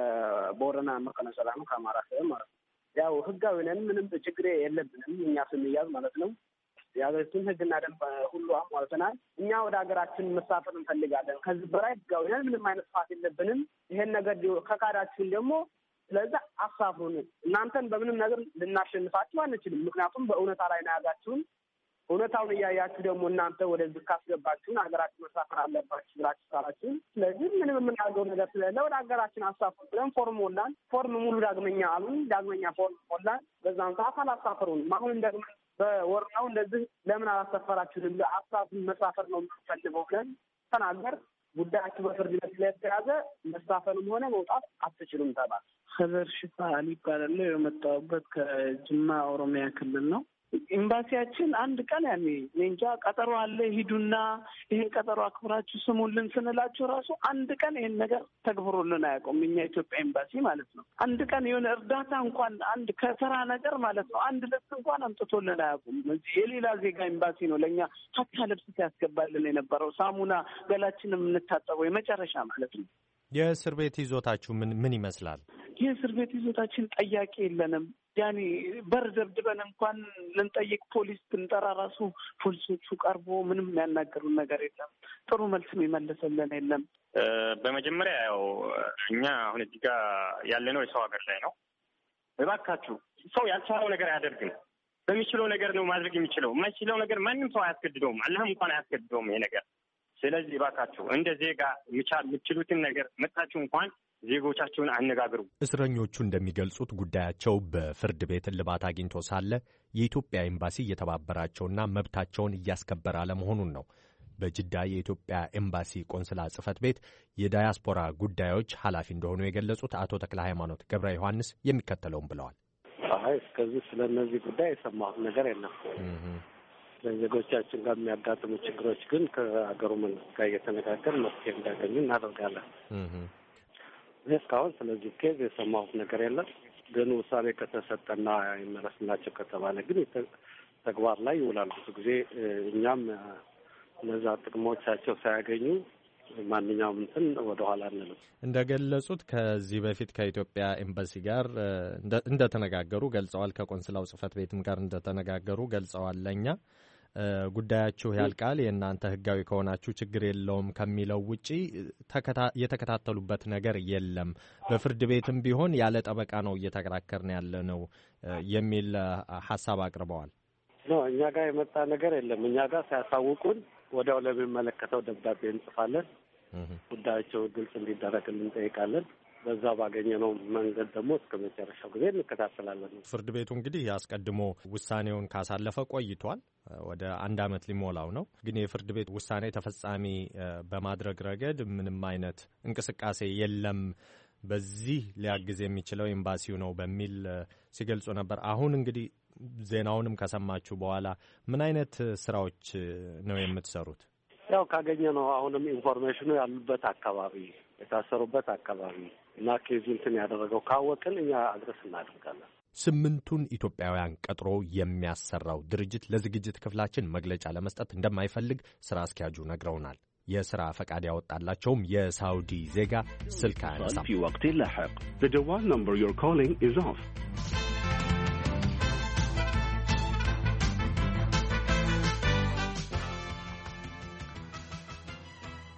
ከቦረና መቀነ ሰላም ከአማራ ክልል ማለት ነው። ያው ህጋዊ ነን፣ ምንም ችግር የለብንም እኛ ስንያዝ ማለት ነው። የሀገሪቱን ህግና ደንብ ሁሉ አሟልተናል። እኛ ወደ ሀገራችን መሳፈር እንፈልጋለን። ከዚህ በላይ ህጋዊ ነን፣ ምንም አይነት ጥፋት የለብንም። ይሄን ነገር ከካዳችን ደግሞ ስለዚህ አሳፍሩን። እናንተን በምንም ነገር ልናሸንፋችሁ አንችልም። ምክንያቱም በእውነታ ላይ ነው ያዛችሁን። እውነታውን እያያችሁ ደግሞ እናንተ ወደዚህ ካስገባችሁን ሀገራችን መሳፈር አለባችሁ ብላችሁ ካላችሁ፣ ስለዚህ ምንም የምናደርገው ነገር ስለሌለ ወደ ሀገራችን አሳፍሩ ብለን ፎርም ሞላን። ፎርም ሙሉ ዳግመኛ አሉን። ዳግመኛ ፎርም ሞላን። በዛም ሰዓት አላሳፈሩንም። አሁን ደግሞ በወር ነው እንደዚህ ለምን አላሳፈራችሁንም? አሳፍሩን፣ መሳፈር ነው የምንፈልገው ብለን ተናገር። ጉዳያችሁ በፍርድ ቤት ስለተያዘ መሳፈርም ሆነ መውጣት አትችሉም ተባለ። ኸዘር ሽፋ አሊ ይባላል። የመጣሁበት ከጅማ ኦሮሚያ ክልል ነው። ኤምባሲያችን አንድ ቀን ያኔ እንጃ ቀጠሮ አለ ሂዱና ይሄን ቀጠሮ አክብራችሁ ስሙልን ስንላችሁ ራሱ አንድ ቀን ይሄን ነገር ተግብሮልን አያውቁም። እኛ ኢትዮጵያ ኤምባሲ ማለት ነው። አንድ ቀን የሆነ እርዳታ እንኳን አንድ ከተራ ነገር ማለት ነው አንድ ልብስ እንኳን አምጥቶልን አያውቁም። የሌላ ዜጋ ኤምባሲ ነው ለእኛ ሀታ ልብስ ሲያስገባልን የነበረው ሳሙና ገላችንም የምንታጠበው የመጨረሻ ማለት ነው። የእስር ቤት ይዞታችሁ ምን ምን ይመስላል? የእስር ቤት ይዞታችን ጠያቂ የለንም። ያኔ በር ደብድበን እንኳን ልንጠይቅ ፖሊስ ብንጠራ ራሱ ፖሊሶቹ ቀርቦ ምንም የሚያናገሩን ነገር የለም። ጥሩ መልስም የመለሰልን የለም። በመጀመሪያ ያው እኛ አሁን እዚህ ጋር ያለነው የሰው ሀገር ላይ ነው። እባካችሁ ሰው ያልቻለው ነገር አያደርግም። በሚችለው ነገር ነው ማድረግ የሚችለው። የማይችለው ነገር ማንም ሰው አያስገድደውም። አላህም እንኳን አያስገድደውም ይሄ ነገር። ስለዚህ እባካችሁ እንደ ዜጋ የምችሉትን ነገር መጣችሁ እንኳን ዜጎቻቸውን አነጋግሩ። እስረኞቹ እንደሚገልጹት ጉዳያቸው በፍርድ ቤት እልባት አግኝቶ ሳለ የኢትዮጵያ ኤምባሲ እየተባበራቸውና መብታቸውን እያስከበረ አለመሆኑን ነው። በጅዳ የኢትዮጵያ ኤምባሲ ቆንስላ ጽሕፈት ቤት የዳያስፖራ ጉዳዮች ኃላፊ እንደሆኑ የገለጹት አቶ ተክለ ሃይማኖት ገብረ ዮሐንስ የሚከተለውን ብለዋል። አይ እስከዚህ ስለነዚህ ጉዳይ የሰማሁት ነገር የለም። ለዜጎቻችን ጋር የሚያጋጥሙ ችግሮች ግን ከአገሩ መንግስት ጋር እየተነጋገር መፍትሄ እንዳገኙ እናደርጋለን። እስካሁን ስለዚህ ኬዝ የሰማሁት ነገር የለም። ግን ውሳኔ ከተሰጠና ይመለስላቸው ከተባለ ግን ተግባር ላይ ይውላል። ብዙ ጊዜ እኛም እነዛ ጥቅሞቻቸው ሳያገኙ ማንኛውም እንትን ወደኋላ አንልም። እንደገለጹት ከዚህ በፊት ከኢትዮጵያ ኤምባሲ ጋር እንደተነጋገሩ ገልጸዋል። ከቆንስላው ጽሕፈት ቤትም ጋር እንደተነጋገሩ ገልጸዋል። ለእኛ ጉዳያችሁ ያልቃል፣ የእናንተ ህጋዊ ከሆናችሁ ችግር የለውም ከሚለው ውጪ የተከታተሉበት ነገር የለም። በፍርድ ቤትም ቢሆን ያለ ጠበቃ ነው እየተከራከርን ያለ ነው የሚል ሀሳብ አቅርበዋል። ነው እኛ ጋር የመጣ ነገር የለም። እኛ ጋር ሲያሳውቁን ወዲያው ለሚመለከተው ደብዳቤ እንጽፋለን። ጉዳያቸው ግልጽ እንዲደረግልን እንጠይቃለን። በዛ ባገኘነው መንገድ ደግሞ እስከ መጨረሻው ጊዜ እንከታተላለን። ፍርድ ቤቱ እንግዲህ አስቀድሞ ውሳኔውን ካሳለፈ ቆይቷል። ወደ አንድ ዓመት ሊሞላው ነው። ግን የፍርድ ቤት ውሳኔ ተፈጻሚ በማድረግ ረገድ ምንም አይነት እንቅስቃሴ የለም። በዚህ ሊያግዝ የሚችለው ኤምባሲው ነው በሚል ሲገልጹ ነበር። አሁን እንግዲህ ዜናውንም ከሰማችሁ በኋላ ምን አይነት ስራዎች ነው የምትሰሩት? ያው ካገኘነው አሁንም ኢንፎርሜሽኑ ያሉበት አካባቢ፣ የታሰሩበት አካባቢ እና ኬዙ እንትን ያደረገው ካወቅን እኛ አድረስ እናደርጋለን። ስምንቱን ኢትዮጵያውያን ቀጥሮ የሚያሰራው ድርጅት ለዝግጅት ክፍላችን መግለጫ ለመስጠት እንደማይፈልግ ስራ አስኪያጁ ነግረውናል። የስራ ፈቃድ ያወጣላቸውም የሳውዲ ዜጋ ስልክ አያነሳም።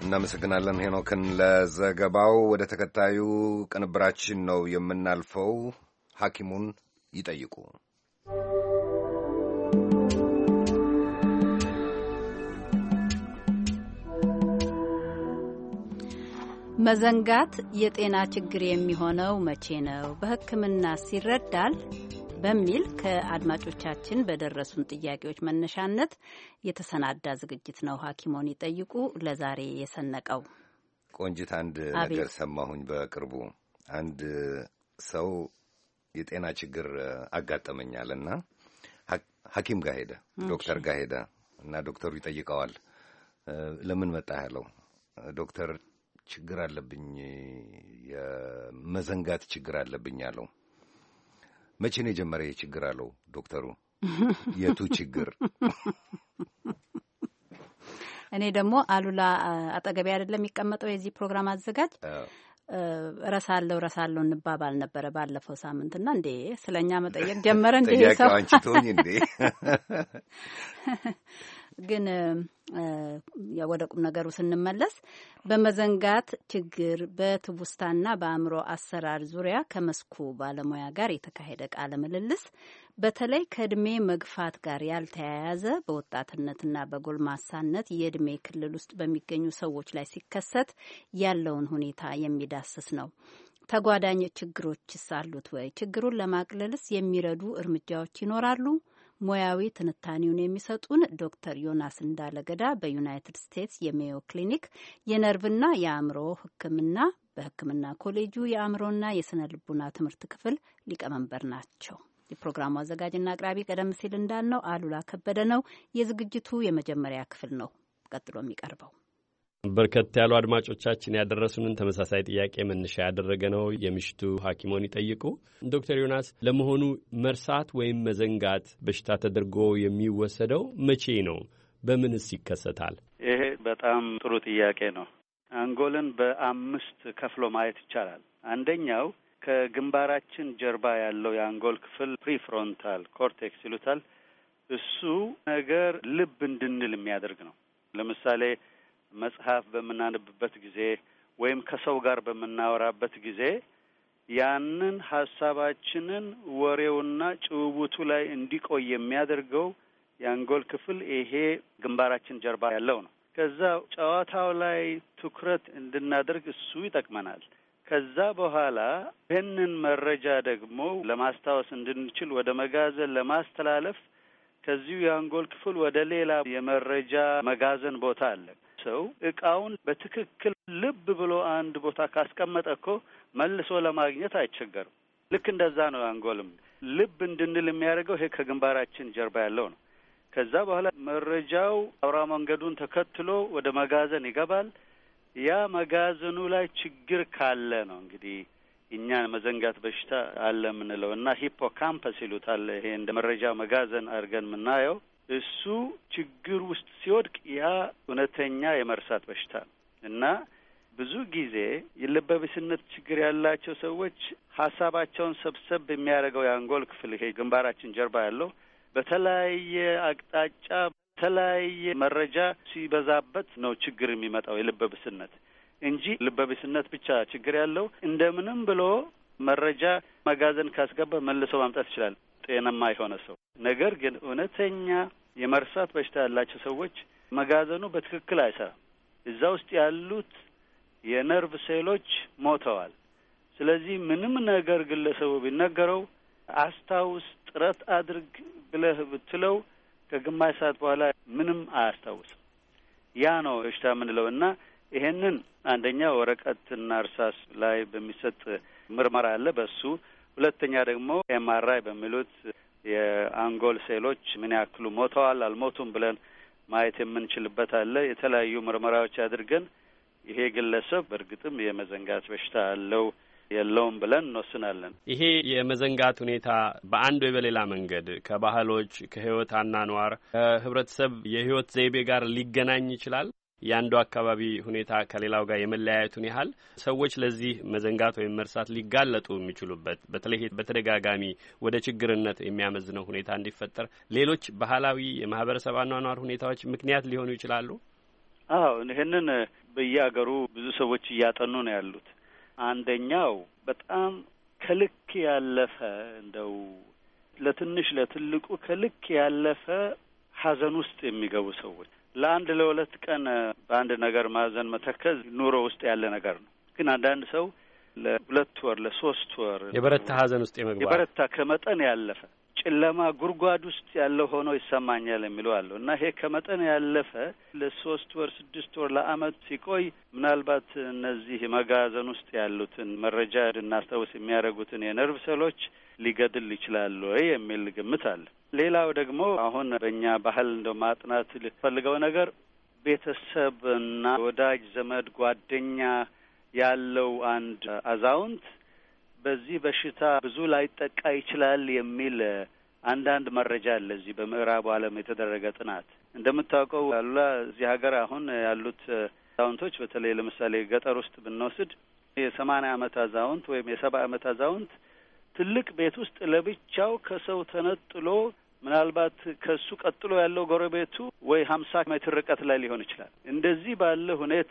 እናመሰግናለን ሄኖክን ለዘገባው። ወደ ተከታዩ ቅንብራችን ነው የምናልፈው። ሐኪሙን ይጠይቁ። መዘንጋት የጤና ችግር የሚሆነው መቼ ነው? በሕክምና ሲረዳል? በሚል ከአድማጮቻችን በደረሱን ጥያቄዎች መነሻነት የተሰናዳ ዝግጅት ነው ሐኪሞን ይጠይቁ ለዛሬ የሰነቀው። ቆንጂት፣ አንድ ነገር ሰማሁኝ በቅርቡ። አንድ ሰው የጤና ችግር አጋጠመኛልና ሐኪም ጋር ሄደ፣ ዶክተር ጋር ሄደ እና ዶክተሩ ይጠይቀዋል። ለምን መጣ ያለው ዶክተር ችግር አለብኝ፣ የመዘንጋት ችግር አለብኝ አለው። መቼ ነው የጀመረ ይህ ችግር አለው ዶክተሩ። የቱ ችግር? እኔ ደግሞ አሉላ አጠገቤ አይደለም የሚቀመጠው የዚህ ፕሮግራም አዘጋጅ። ረሳለሁ ረሳለሁ እንባባል ነበረ ባለፈው ሳምንትና እንዴ ስለኛ መጠየቅ ጀመረ እንዴ ሰው አንቺ ተውኝ እንዴ። ግን ወደ ቁም ነገሩ ስንመለስ በመዘንጋት ችግር በትውስታና በአእምሮ አሰራር ዙሪያ ከመስኩ ባለሙያ ጋር የተካሄደ ቃለ ምልልስ በተለይ ከእድሜ መግፋት ጋር ያልተያያዘ በወጣትነትና በጎልማሳነት የእድሜ ክልል ውስጥ በሚገኙ ሰዎች ላይ ሲከሰት ያለውን ሁኔታ የሚዳስስ ነው። ተጓዳኝ ችግሮችስ አሉት ወይ? ችግሩን ለማቅለልስ የሚረዱ እርምጃዎች ይኖራሉ? ሙያዊ ትንታኔውን የሚሰጡን ዶክተር ዮናስ እንዳለገዳ በዩናይትድ ስቴትስ የሜዮ ክሊኒክ የነርቭና የአእምሮ ሕክምና በሕክምና ኮሌጁ የአእምሮና የስነ ልቡና ትምህርት ክፍል ሊቀመንበር ናቸው። የፕሮግራሙ አዘጋጅና አቅራቢ ቀደም ሲል እንዳልነው አሉላ ከበደ ነው። የዝግጅቱ የመጀመሪያ ክፍል ነው ቀጥሎ የሚቀርበው። በርከት ያሉ አድማጮቻችን ያደረሱንን ተመሳሳይ ጥያቄ መነሻ ያደረገ ነው የምሽቱ ሐኪሞን ይጠይቁ። ዶክተር ዮናስ ለመሆኑ መርሳት ወይም መዘንጋት በሽታ ተደርጎ የሚወሰደው መቼ ነው? በምንስ ይከሰታል? ይሄ በጣም ጥሩ ጥያቄ ነው። አንጎልን በአምስት ከፍሎ ማየት ይቻላል። አንደኛው ከግንባራችን ጀርባ ያለው የአንጎል ክፍል ፕሪፍሮንታል ኮርቴክስ ይሉታል። እሱ ነገር ልብ እንድንል የሚያደርግ ነው። ለምሳሌ መጽሐፍ በምናነብበት ጊዜ ወይም ከሰው ጋር በምናወራበት ጊዜ ያንን ሀሳባችንን ወሬውና ጭውውቱ ላይ እንዲቆይ የሚያደርገው የአንጎል ክፍል ይሄ ግንባራችን ጀርባ ያለው ነው። ከዛ ጨዋታው ላይ ትኩረት እንድናደርግ እሱ ይጠቅመናል። ከዛ በኋላ ይህንን መረጃ ደግሞ ለማስታወስ እንድንችል ወደ መጋዘን ለማስተላለፍ ከዚሁ የአንጎል ክፍል ወደ ሌላ የመረጃ መጋዘን ቦታ አለ። ሰው እቃውን በትክክል ልብ ብሎ አንድ ቦታ ካስቀመጠ እኮ መልሶ ለማግኘት አይቸገርም። ልክ እንደዛ ነው። አንጎልም ልብ እንድንል የሚያደርገው ይሄ ከግንባራችን ጀርባ ያለው ነው። ከዛ በኋላ መረጃው አውራ መንገዱን ተከትሎ ወደ መጋዘን ይገባል። ያ መጋዘኑ ላይ ችግር ካለ ነው እንግዲህ እኛን መዘንጋት በሽታ አለ የምንለው እና ሂፖካምፐስ ይሉታል። ይሄ እንደ መረጃ መጋዘን አድርገን የምናየው እሱ ችግር ውስጥ ሲወድቅ ያ እውነተኛ የመርሳት በሽታ ነው እና ብዙ ጊዜ የልበቢስነት ችግር ያላቸው ሰዎች ሀሳባቸውን ሰብሰብ የሚያደርገው የአንጎል ክፍል ይሄ ግንባራችን ጀርባ ያለው በተለያየ አቅጣጫ በተለያየ መረጃ ሲበዛበት ነው ችግር የሚመጣው የልበቢስነት እንጂ ልበቢስነት ብቻ ችግር ያለው እንደምንም ብሎ መረጃ መጋዘን ካስገባ መልሶ ማምጣት ይችላል ጤናማ የሆነ ሰው። ነገር ግን እውነተኛ የመርሳት በሽታ ያላቸው ሰዎች መጋዘኑ በትክክል አይሰራም። እዛ ውስጥ ያሉት የነርቭ ሴሎች ሞተዋል። ስለዚህ ምንም ነገር ግለሰቡ ቢነገረው አስታውስ፣ ጥረት አድርግ ብለህ ብትለው ከግማሽ ሰዓት በኋላ ምንም አያስታውስም። ያ ነው በሽታ የምንለው እና ይሄንን አንደኛ ወረቀትና እርሳስ ላይ በሚሰጥ ምርመራ አለ በሱ። ሁለተኛ ደግሞ ኤምአርአይ በሚሉት የአንጎል ሴሎች ምን ያክሉ ሞተዋል አልሞቱም ብለን ማየት የምንችልበት አለ። የተለያዩ ምርመራዎች አድርገን ይሄ ግለሰብ በእርግጥም የመዘንጋት በሽታ አለው የለውም ብለን እንወስናለን። ይሄ የመዘንጋት ሁኔታ በአንድ ወይ በሌላ መንገድ ከባህሎች፣ ከህይወት አኗኗር፣ ከህብረተሰብ የህይወት ዘይቤ ጋር ሊገናኝ ይችላል። የአንዱ አካባቢ ሁኔታ ከሌላው ጋር የመለያየቱን ያህል ሰዎች ለዚህ መዘንጋት ወይም መርሳት ሊጋለጡ የሚችሉበት በተለይ በተደጋጋሚ ወደ ችግርነት የሚያመዝነው ሁኔታ እንዲፈጠር ሌሎች ባህላዊ የማህበረሰብ አኗኗር ሁኔታዎች ምክንያት ሊሆኑ ይችላሉ። አዎ ይሄንን በየአገሩ ብዙ ሰዎች እያጠኑ ነው ያሉት። አንደኛው በጣም ከልክ ያለፈ እንደው ለትንሽ ለትልቁ ከልክ ያለፈ ሐዘን ውስጥ የሚገቡ ሰዎች ለአንድ ለሁለት ቀን በአንድ ነገር ማዘን መተከዝ ኑሮ ውስጥ ያለ ነገር ነው። ግን አንዳንድ ሰው ለሁለት ወር ለሶስት ወር የበረታ ሐዘን ውስጥ የመግባት የበረታ ከመጠን ያለፈ ጨለማ ጉርጓድ ውስጥ ያለው ሆኖ ይሰማኛል የሚለው አለው እና ይሄ ከመጠን ያለፈ ለሶስት ወር ስድስት ወር ለአመት ሲቆይ ምናልባት እነዚህ መጋዘን ውስጥ ያሉትን መረጃ እንድናስታውስ የሚያደርጉትን የነርቭ ሴሎች ሊገድል ይችላል ወይ የሚል ግምት አለ። ሌላው ደግሞ አሁን በእኛ ባህል እንደው ማጥናት ልፈልገው ነገር ቤተሰብና ወዳጅ ዘመድ ጓደኛ ያለው አንድ አዛውንት በዚህ በሽታ ብዙ ላይጠቃ ይችላል የሚል አንዳንድ መረጃ አለ። እዚህ በምዕራቡ ዓለም የተደረገ ጥናት እንደምታውቀው አሉላ እዚህ ሀገር አሁን ያሉት አዛውንቶች በተለይ ለምሳሌ ገጠር ውስጥ ብንወስድ የሰማንያ ዓመት አዛውንት ወይም የሰባ ዓመት አዛውንት ትልቅ ቤት ውስጥ ለብቻው ከሰው ተነጥሎ ምናልባት ከሱ ቀጥሎ ያለው ጎረቤቱ ወይ ሀምሳ ሜትር ርቀት ላይ ሊሆን ይችላል። እንደዚህ ባለ ሁኔታ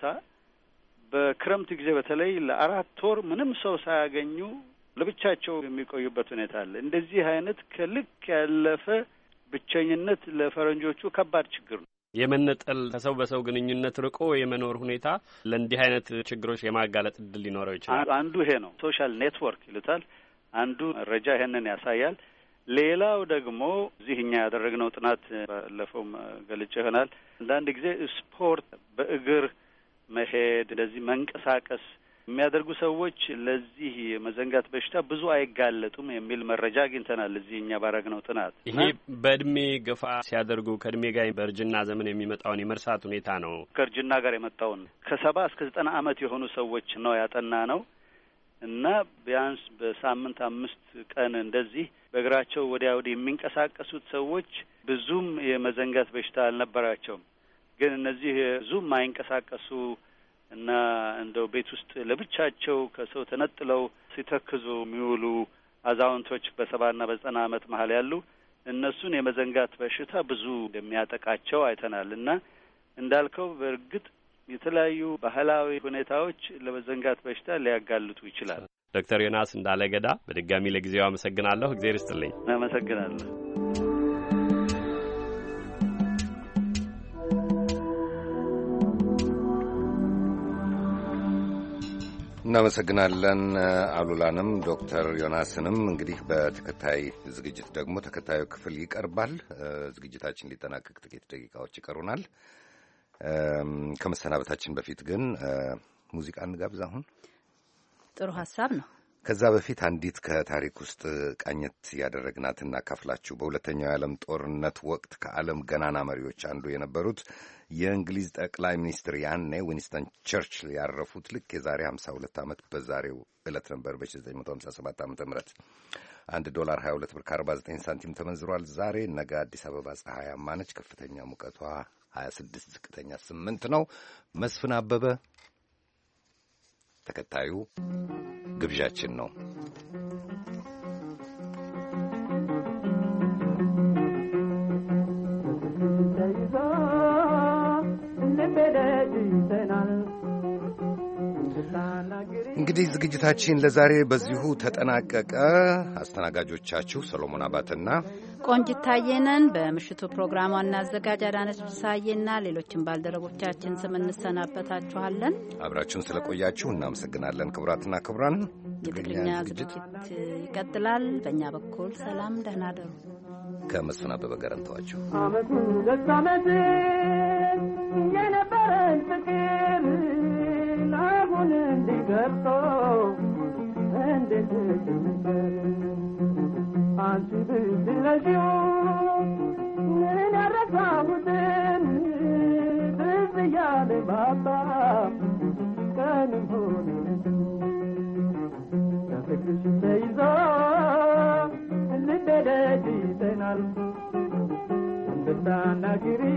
በክረምት ጊዜ በተለይ ለአራት ወር ምንም ሰው ሳያገኙ ለብቻቸው የሚቆዩበት ሁኔታ አለ። እንደዚህ አይነት ከልክ ያለፈ ብቸኝነት ለፈረንጆቹ ከባድ ችግር ነው። የመነጠል ከሰው በሰው ግንኙነት ርቆ የመኖር ሁኔታ ለእንዲህ አይነት ችግሮች የማጋለጥ እድል ሊኖረው ይችላል። አንዱ ይሄ ነው። ሶሻል ኔትወርክ ይሉታል። አንዱ መረጃ ይሄንን ያሳያል። ሌላው ደግሞ እዚህ እኛ ያደረግነው ጥናት ባለፈውም ገልጬ ይሆናል። አንዳንድ ጊዜ ስፖርት በእግር መሄድ እንደዚህ መንቀሳቀስ የሚያደርጉ ሰዎች ለዚህ የመዘንጋት በሽታ ብዙ አይጋለጡም የሚል መረጃ አግኝተናል እዚህ እኛ ባረግነው ጥናት። ይሄ በእድሜ ገፋ ሲያደርጉ ከእድሜ ጋር በእርጅና ዘመን የሚመጣውን የመርሳት ሁኔታ ነው። ከእርጅና ጋር የመጣውን ከሰባ እስከ ዘጠና ዓመት የሆኑ ሰዎች ነው ያጠና ነው እና ቢያንስ በሳምንት አምስት ቀን እንደዚህ በእግራቸው ወዲያ ወዲህ የሚንቀሳቀሱት ሰዎች ብዙም የመዘንጋት በሽታ አልነበራቸውም። ግን እነዚህ ብዙም አይንቀሳቀሱ እና እንደው ቤት ውስጥ ለብቻቸው ከሰው ተነጥለው ሲተክዙ የሚውሉ አዛውንቶች በሰባና በዘጠና ዓመት መሀል ያሉ እነሱን የመዘንጋት በሽታ ብዙ እንደሚያጠቃቸው አይተናል። እና እንዳልከው በእርግጥ የተለያዩ ባህላዊ ሁኔታዎች ለመዘንጋት በሽታ ሊያጋልጡ ይችላል። ዶክተር ዮናስ እንዳለገዳ በድጋሚ ለጊዜው አመሰግናለሁ። እግዚአብሔር ይስጥልኝ። አመሰግናለሁ። እናመሰግናለን አሉላንም ዶክተር ዮናስንም። እንግዲህ በተከታይ ዝግጅት ደግሞ ተከታዩ ክፍል ይቀርባል። ዝግጅታችን ሊጠናቀቅ ጥቂት ደቂቃዎች ይቀሩናል። ከመሰናበታችን በፊት ግን ሙዚቃ እንጋብዝ። አሁን ጥሩ ሀሳብ ነው። ከዛ በፊት አንዲት ከታሪክ ውስጥ ቃኘት ያደረግናት እናካፍላችሁ። በሁለተኛው የዓለም ጦርነት ወቅት ከዓለም ገናና መሪዎች አንዱ የነበሩት የእንግሊዝ ጠቅላይ ሚኒስትር ያኔ ዊንስተን ቸርችል ያረፉት ልክ የዛሬ ሀምሳ ሁለት ዓመት በዛሬው ዕለት ነበር። በዘጠኝ መቶ ሀምሳ ሰባት ዓመተ ምህረት አንድ ዶላር ሀያ ሁለት ብር ከአርባ ዘጠኝ ሳንቲም ተመንዝሯል። ዛሬ ነገ አዲስ አበባ ፀሐያማ ነች። ከፍተኛ ሙቀቷ ሀያ ስድስት ዝቅተኛ ስምንት ነው። መስፍን አበበ ተከታዩ ግብዣችን ነው። እንግዲህ ዝግጅታችን ለዛሬ በዚሁ ተጠናቀቀ። አስተናጋጆቻችሁ ሰሎሞን አባትና ቆንጂት ታየነን። በምሽቱ ፕሮግራም ዋና አዘጋጅ አዳነች ፍስሐዬና ሌሎችን ባልደረቦቻችን ስም እንሰናበታችኋለን። አብራችሁን ስለቆያችሁ እናመሰግናለን። ክቡራትና ክቡራን፣ የትግርኛ ዝግጅት ይቀጥላል። በእኛ በኩል ሰላም፣ ደህና ደሩ። ከመስፍን አበበ ጋር እንተዋችሁ። አመቱን ሁለት ዓመት የነበረን ፍቅር አሁን እንዲገብቶ እንዴት ትምከር አንቺ ብትለሺው ምን ያረሳሁትን ትዝ እያለ ባባ ቀንም ሆነ ከፍቅርሽ ተይዞ ልቤ ደጅ ይጠናል እንድታናግሪ